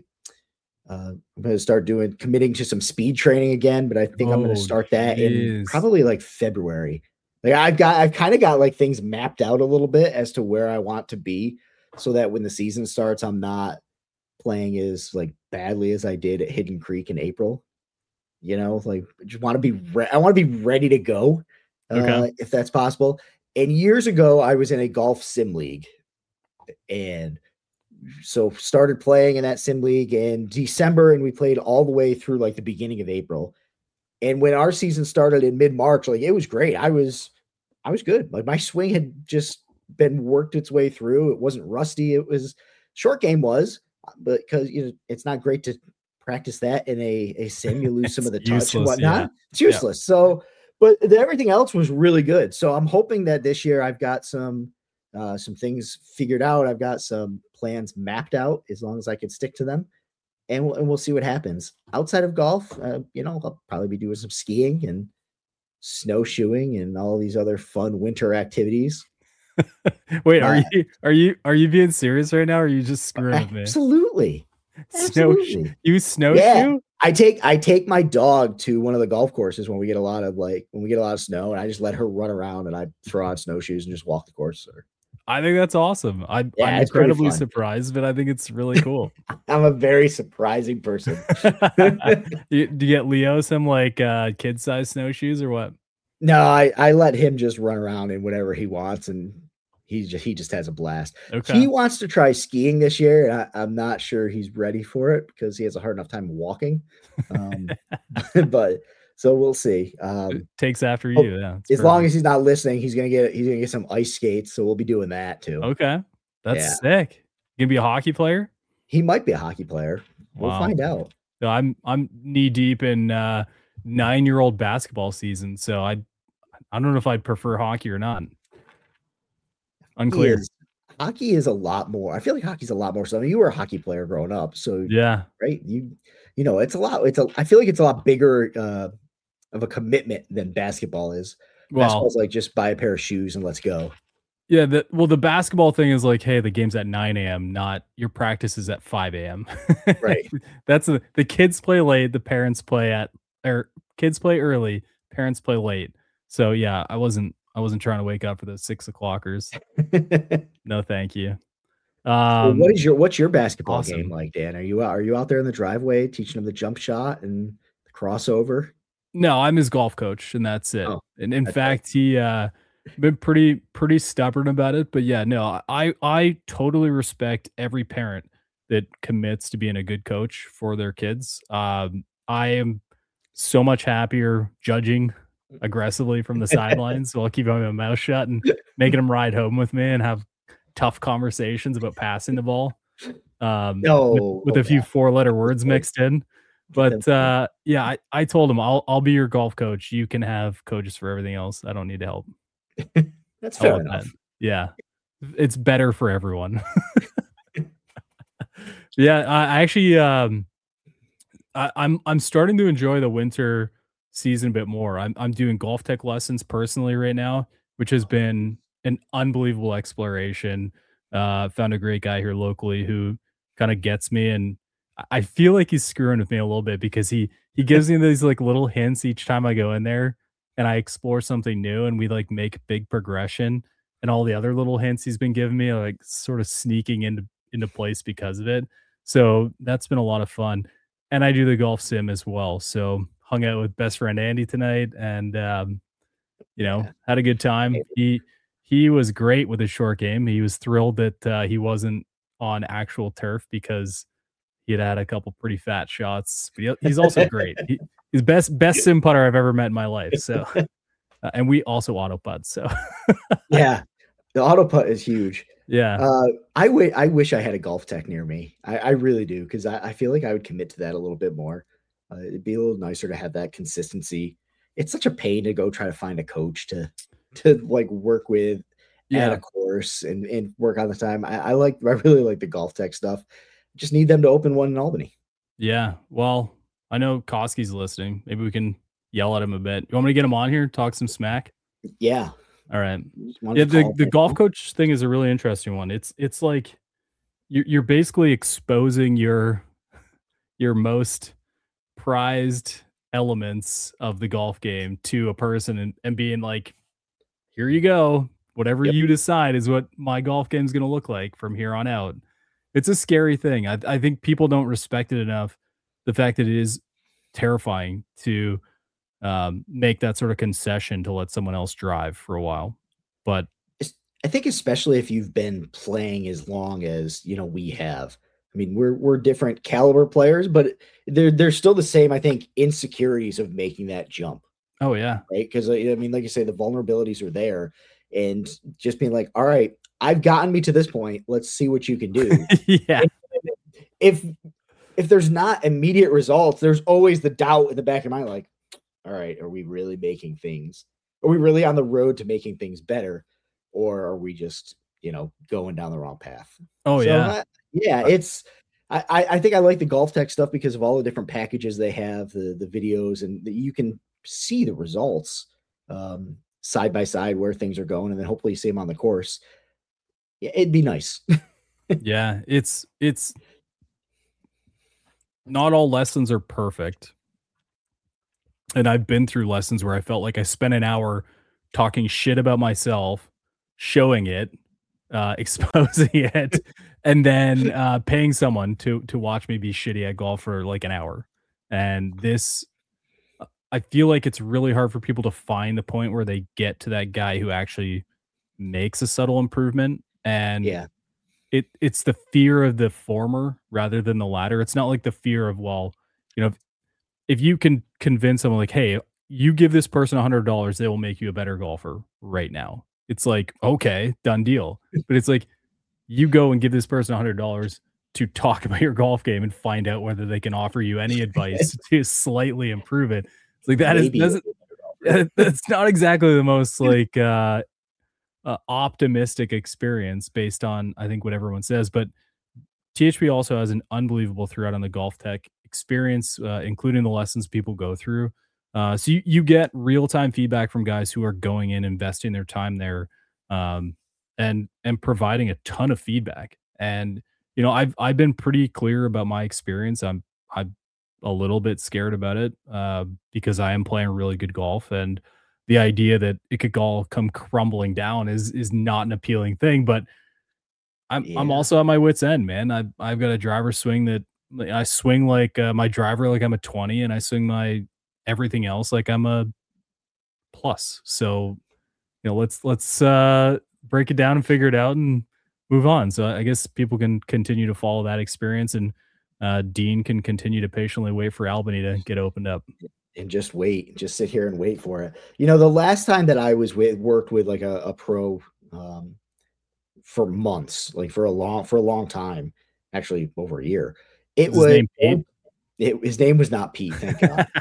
[SPEAKER 4] I'm going to start committing to some speed training again, but I think I'm going to
[SPEAKER 3] Oh,
[SPEAKER 4] start that in
[SPEAKER 3] jeez.
[SPEAKER 4] probably like February. Like I've kind of got like things mapped out a little bit as to where I want to be so that when the season starts, I'm not playing as like badly as I did at Hidden Creek in April. Like just want to be I want to be ready to go
[SPEAKER 3] Okay.
[SPEAKER 4] if that's possible. And years ago, I was in a golf sim league, and so started playing in that sim league in December, and we played all the way through like the beginning of April. And when our season started in mid-March, like it was great. I was good. Like my swing had just been worked its way through. It wasn't rusty. It was short game was, but because it's not great to practice that in a sim. You lose some
[SPEAKER 3] It's
[SPEAKER 4] of the touch and
[SPEAKER 3] useless, yeah.
[SPEAKER 4] whatnot. It's
[SPEAKER 3] Yeah.
[SPEAKER 4] useless. So, but everything else was really good. So I'm hoping that this year I've got some things figured out. I've got some plans mapped out as long as I can stick to them, and we'll see what happens. Outside of golf, I'll probably be doing some skiing and snowshoeing and all these other fun winter activities.
[SPEAKER 3] Wait,
[SPEAKER 4] Uh,
[SPEAKER 3] are you being serious right now, or are you just screwing with me?
[SPEAKER 4] Absolutely. Absolutely.
[SPEAKER 3] You
[SPEAKER 4] Yeah.
[SPEAKER 3] snowshoe?
[SPEAKER 4] I take my dog to one of the golf courses when we get a lot of snow, and I just let her run around and I throw on snowshoes and just walk the course.
[SPEAKER 3] I think that's awesome. I'm
[SPEAKER 4] Yeah, it's pretty
[SPEAKER 3] incredibly
[SPEAKER 4] fun.
[SPEAKER 3] surprised, but I think it's really cool.
[SPEAKER 4] I'm a very surprising person.
[SPEAKER 3] Do you get Leo some like kid size snowshoes or what?
[SPEAKER 4] No, I let him just run around in whatever he wants, and he just has a blast.
[SPEAKER 3] Okay.
[SPEAKER 4] He wants to try skiing this year, and I'm not sure he's ready for it because he has a hard enough time walking. But so we'll see.
[SPEAKER 3] Takes after
[SPEAKER 4] Oh,
[SPEAKER 3] you, yeah. It's
[SPEAKER 4] as long
[SPEAKER 3] perfect.
[SPEAKER 4] as he's not listening, he's gonna get some ice skates, so we'll be doing that too.
[SPEAKER 3] Okay. That's
[SPEAKER 4] Yeah.
[SPEAKER 3] sick. You gonna be a hockey player?
[SPEAKER 4] He might be a hockey player. We'll
[SPEAKER 3] Wow.
[SPEAKER 4] find out.
[SPEAKER 3] No, I'm knee deep in 9-year-old basketball season, so I don't know if I'd prefer hockey or not. Unclear.
[SPEAKER 4] Hockey is a lot more. I feel like hockey's a lot more. So I mean, you were a hockey player growing up, so
[SPEAKER 3] Yeah.
[SPEAKER 4] right? It's a lot. I feel like it's a lot bigger of a commitment than basketball is.
[SPEAKER 3] Well,
[SPEAKER 4] Basketball's like just buy a pair of shoes and let's go.
[SPEAKER 3] yeah, the basketball thing is like, hey, the game's at 9 a.m., not your practice is at 5 a.m.
[SPEAKER 4] Right.
[SPEAKER 3] That's the kids play late, the parents play kids play early, parents play late. So yeah, I wasn't trying to wake up for the 6 o'clockers. No, thank you.
[SPEAKER 4] Well, what's your basketball
[SPEAKER 3] Awesome.
[SPEAKER 4] game like, Dan? Are you out there in the driveway teaching them the jump shot and the crossover?
[SPEAKER 3] No, I'm his golf coach, and that's it.
[SPEAKER 4] Oh,
[SPEAKER 3] And in
[SPEAKER 4] okay.
[SPEAKER 3] fact, he been pretty stubborn about it. But yeah, no, I totally respect every parent that commits to being a good coach for their kids. I am so much happier judging aggressively from the sidelines while keeping my mouth shut and making them ride home with me and have tough conversations about passing the ball.
[SPEAKER 4] No,
[SPEAKER 3] With a few 4-letter words mixed in. But yeah, I told him I'll be your golf coach. You can have coaches for everything else. I don't need help.
[SPEAKER 4] That's
[SPEAKER 3] I
[SPEAKER 4] fair
[SPEAKER 3] love
[SPEAKER 4] enough.
[SPEAKER 3] that. Yeah. It's better for everyone. Yeah, I actually I'm starting to enjoy the winter season a bit more. I'm doing golf tech lessons personally right now, which has been an unbelievable exploration. Found a great guy here locally who kind of gets me, and I feel like he's screwing with me a little bit because he gives me these like little hints each time I go in there and I explore something new and we like make big progression. and all the other little hints he's been giving me are like sort of sneaking into place because of it. So that's been a lot of fun. And I do the golf sim as well. So hung out with best friend Andy tonight and
[SPEAKER 4] Yeah.
[SPEAKER 3] had a good time. He was great with his short game. He was thrilled that he wasn't on actual turf because he had a couple pretty fat shots. But he's also great. He's best sim putter I've ever met in my life. So and we also auto putt. So
[SPEAKER 4] Yeah. The auto putt is huge.
[SPEAKER 3] yeah.
[SPEAKER 4] I wish I had a golf tech near me. I really do, because I feel like I would commit to that a little bit more. It'd be a little nicer to have that consistency. It's such a pain to go try to find a coach to like work with at a course and work on the time. I really like the golf tech stuff. Just need them to open one in Albany.
[SPEAKER 3] Yeah. Well, I know Koski's listening. Maybe we can yell at him a bit. You want me to get him on here, talk some smack?
[SPEAKER 4] Yeah.
[SPEAKER 3] All right.
[SPEAKER 4] Just wanted
[SPEAKER 3] Yeah,
[SPEAKER 4] to call
[SPEAKER 3] the
[SPEAKER 4] him.
[SPEAKER 3] golf coach thing is a really interesting one. It's like you're basically exposing your most prized elements of the golf game to a person and being like, here you go. Whatever
[SPEAKER 4] Yep.
[SPEAKER 3] you decide is what my golf game is going to look like from here on out. It's a scary thing. I think people don't respect it enough. The fact that it is terrifying to make that sort of concession to let someone else drive for a while. But
[SPEAKER 4] I think especially if you've been playing as long as, we have. I mean, we're different caliber players, but they're still the same, I think, insecurities of making that jump,
[SPEAKER 3] oh yeah,
[SPEAKER 4] right? Because I mean, like you say, the vulnerabilities are there, and just being like, all right, I've gotten me to this point. Let's see what you can do.
[SPEAKER 3] yeah,
[SPEAKER 4] If there's not immediate results, there's always the doubt in the back of your mind, like, all right, are we really making things? Are we really on the road to making things better? Or are we just, going down the wrong path?
[SPEAKER 3] oh yeah.
[SPEAKER 4] It's I think I like the golf tech stuff because of all the different packages they have, the videos, and you can see the results side by side where things are going, and then hopefully you see them on the course. Yeah, it'd be nice.
[SPEAKER 3] Yeah, it's not all lessons are perfect. And I've been through lessons where I felt like I spent an hour talking shit about myself, showing it, exposing it, and then paying someone to watch me be shitty at golf for like an hour. And this, I feel like it's really hard for people to find the point where they get to that guy who actually makes a subtle improvement. And
[SPEAKER 4] Yeah.
[SPEAKER 3] it's the fear of the former rather than the latter. It's not like the fear of, well, if you can convince someone like, hey, you give this person $100, they will make you a better golfer right now. It's like, okay, done deal. But it's like you go and give this person $100 to talk about your golf game and find out whether they can offer you any advice to slightly improve it. It's like that's not exactly the most like optimistic experience based on, I think, what everyone says. But THP also has an unbelievable throughout on the golf tech experience, including the lessons people go through. So you get real time feedback from guys who are going in, investing their time there, and providing a ton of feedback. And I've been pretty clear about my experience. I'm a little bit scared about it because I am playing really good golf, and the idea that it could all come crumbling down is not an appealing thing. But I'm also at my wit's end, man. I've got a driver swing that I swing like my driver like I'm a 20, and I swing my everything else like I'm a plus. So let's break it down and figure it out and move on. So I guess people can continue to follow that experience, and Dean can continue to patiently wait for Albany to get opened up.
[SPEAKER 4] And just wait, just sit here and wait for it. The last time that I was worked with like a pro for months, like for a long time, actually over a year. It was
[SPEAKER 3] His name Pete?
[SPEAKER 4] his name was not Pete, thank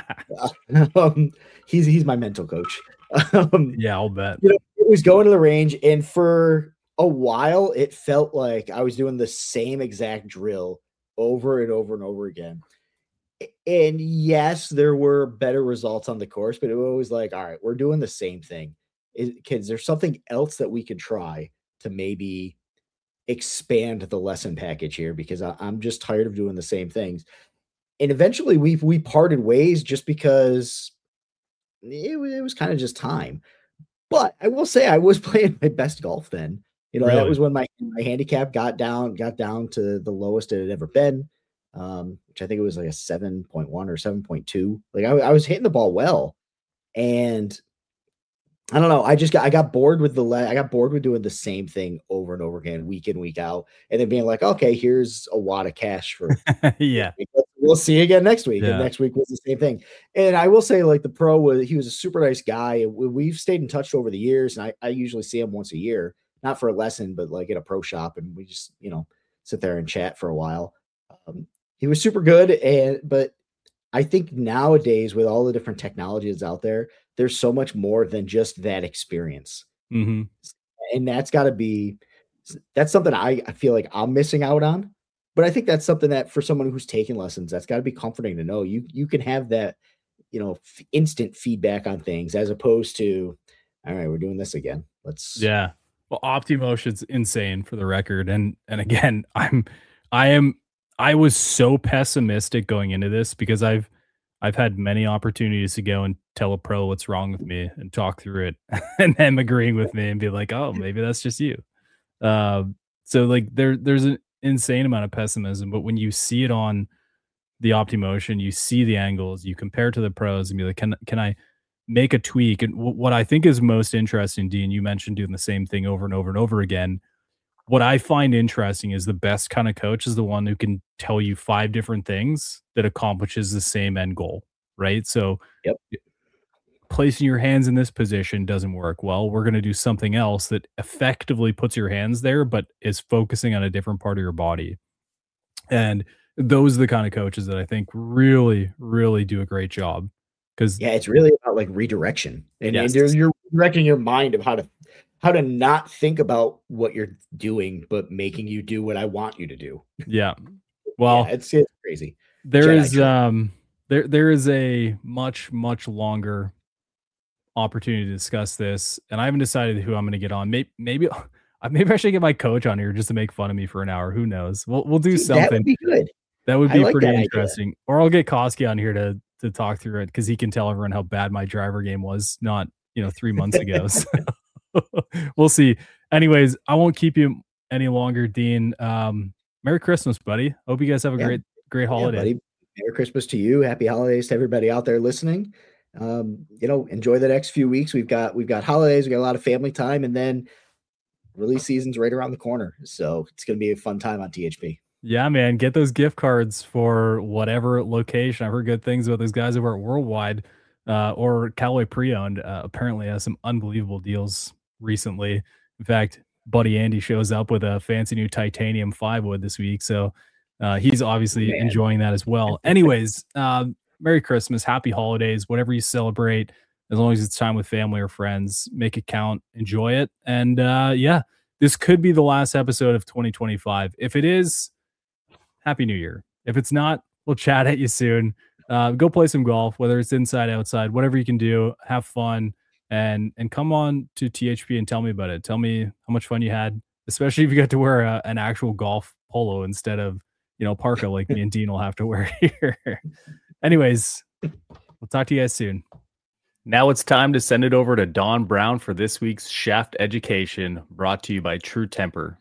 [SPEAKER 4] God. He's my mental coach.
[SPEAKER 3] Yeah, I'll bet.
[SPEAKER 4] It was going to the range, and for a while, it felt like I was doing the same exact drill over and over and over again. And yes, there were better results on the course, but it was always like, all right, we're doing the same thing. Kids, there's something else that we could try to maybe expand the lesson package here, because I'm just tired of doing the same things. And eventually we parted ways just because it was kind of just time. But I will say I was playing my best golf then. You know,
[SPEAKER 3] Really?
[SPEAKER 4] that was when my handicap got down to the lowest it had ever been, which I think it was like a 7.1 or 7.2. Like I was hitting the ball well, and I don't know. I got bored with I got bored with doing the same thing over and over again, week in, week out, and then being like, okay, here's a wad of cash for
[SPEAKER 3] Yeah.
[SPEAKER 4] we'll see you again next week.
[SPEAKER 3] Yeah.
[SPEAKER 4] And next week was the same thing. And I will say, like, the pro he was a super nice guy. We've stayed in touch over the years, and I usually see him once a year, not for a lesson, but like at a pro shop, and we just, you know, sit there and chat for a while. He was super good, but I think nowadays with all the different technologies out there, there's so much more than just that experience.
[SPEAKER 3] Mm-hmm.
[SPEAKER 4] And that's something I feel like I'm missing out on. But I think that's something that for someone who's taking lessons, that's got to be comforting to know you can have that, you know, instant feedback on things as opposed to, all right, we're doing this again.
[SPEAKER 3] Yeah. Well, OptiMotion's insane for the record. And again, I was so pessimistic going into this because I've had many opportunities to go and tell a pro what's wrong with me and talk through it and them agreeing with me and be like, oh, maybe that's just you. So like there's an insane amount of pessimism, but when you see it on the OptiMotion, you see the angles, you compare to the pros and be like, can I make a tweak? And what I think is most interesting, Dean, you mentioned doing the same thing over and over and over again. What I find interesting is the best kind of coach is the one who can tell you 5 different things that accomplishes the same end goal, right? So
[SPEAKER 4] yep.
[SPEAKER 3] Placing your hands in this position doesn't work. Well, we're going to do something else that effectively puts your hands there, but is focusing on a different part of your body. And those are the kind of coaches that I think really, really do a great job. Because
[SPEAKER 4] it's really about like redirection, and
[SPEAKER 3] yes.
[SPEAKER 4] You're redirecting your mind of how to not think about what you're doing, but making you do what I want you to do.
[SPEAKER 3] Yeah. Well,
[SPEAKER 4] it's crazy.
[SPEAKER 3] There is a much, much longer opportunity to discuss this, and I haven't decided who I'm going to get on. Maybe I should get my coach on here just to make fun of me for an hour. Who knows? We'll do something. That
[SPEAKER 4] would be good.
[SPEAKER 3] That would be pretty interesting. Idea. Or I'll get Koski on here to talk through it because he can tell everyone how bad my driver game was not 3 months ago. So we'll see. Anyways, I won't keep you any longer, Dean. Merry Christmas, buddy. Hope you guys have a great holiday.
[SPEAKER 4] Buddy. Merry Christmas to you. Happy holidays to everybody out there listening. Enjoy the next few weeks. We've got holidays, we got a lot of family time, and then release season's right around the corner. So it's going to be a fun time on THP.
[SPEAKER 3] Yeah, man. Get those gift cards for whatever location. I've heard good things about those guys over at Worldwide or Callaway Pre-Owned. Apparently has some unbelievable deals recently. In fact, Buddy Andy shows up with a fancy new titanium 5-wood this week. So he's obviously enjoying that as well. Anyways, Merry Christmas, happy holidays, whatever you celebrate, as long as it's time with family or friends, make it count, enjoy it. And this could be the last episode of 2025. If it is, Happy New Year. If it's not, we'll chat at you soon. Go play some golf, whether it's inside, outside, whatever you can do, have fun, and come on to THP and tell me about it. Tell me how much fun you had, especially if you got to wear an actual golf polo instead of, parka like me and Dean will have to wear here. Anyways, we'll talk to you guys soon. Now it's time to send it over to Don Brown for this week's Shaft Education, brought to you by True Temper.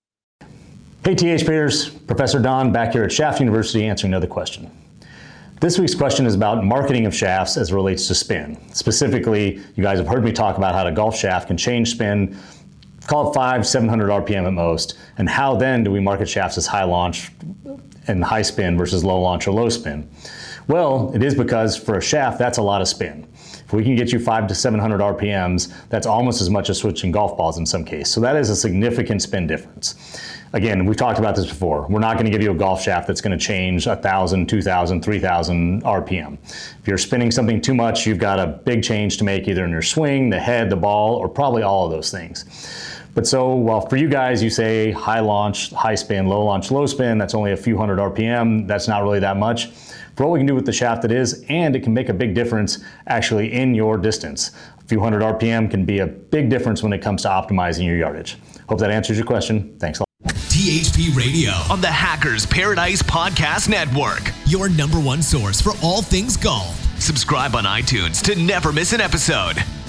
[SPEAKER 5] Hey THPers, Professor Don back here at Shaft University answering another question. This week's question is about marketing of shafts as it relates to spin. Specifically, you guys have heard me talk about how a golf shaft can change spin, call it 500-700 RPM at most, and how then do we market shafts as high launch and high spin versus low launch or low spin? Well, it is because for a shaft, that's a lot of spin. If we can get you 500 to 700 RPMs, that's almost as much as switching golf balls in some cases. So that is a significant spin difference. Again, we've talked about this before. We're not going to give you a golf shaft that's going to change 1,000, 2,000, 3,000 RPM. If you're spinning something too much, you've got a big change to make either in your swing, the head, the ball, or probably all of those things. But so, well, for you guys, you say high launch, high spin, low launch, low spin, that's only a few hundred RPM. That's not really that much. For what we can do with the shaft it is, and it can make a big difference actually in your distance. A few hundred RPM can be a big difference when it comes to optimizing your yardage. Hope that answers your question. Thanks a lot.
[SPEAKER 2] THP Radio on the Hackers Paradise Podcast Network.
[SPEAKER 1] Your #1 source for all things golf.
[SPEAKER 2] Subscribe on iTunes to never miss an episode.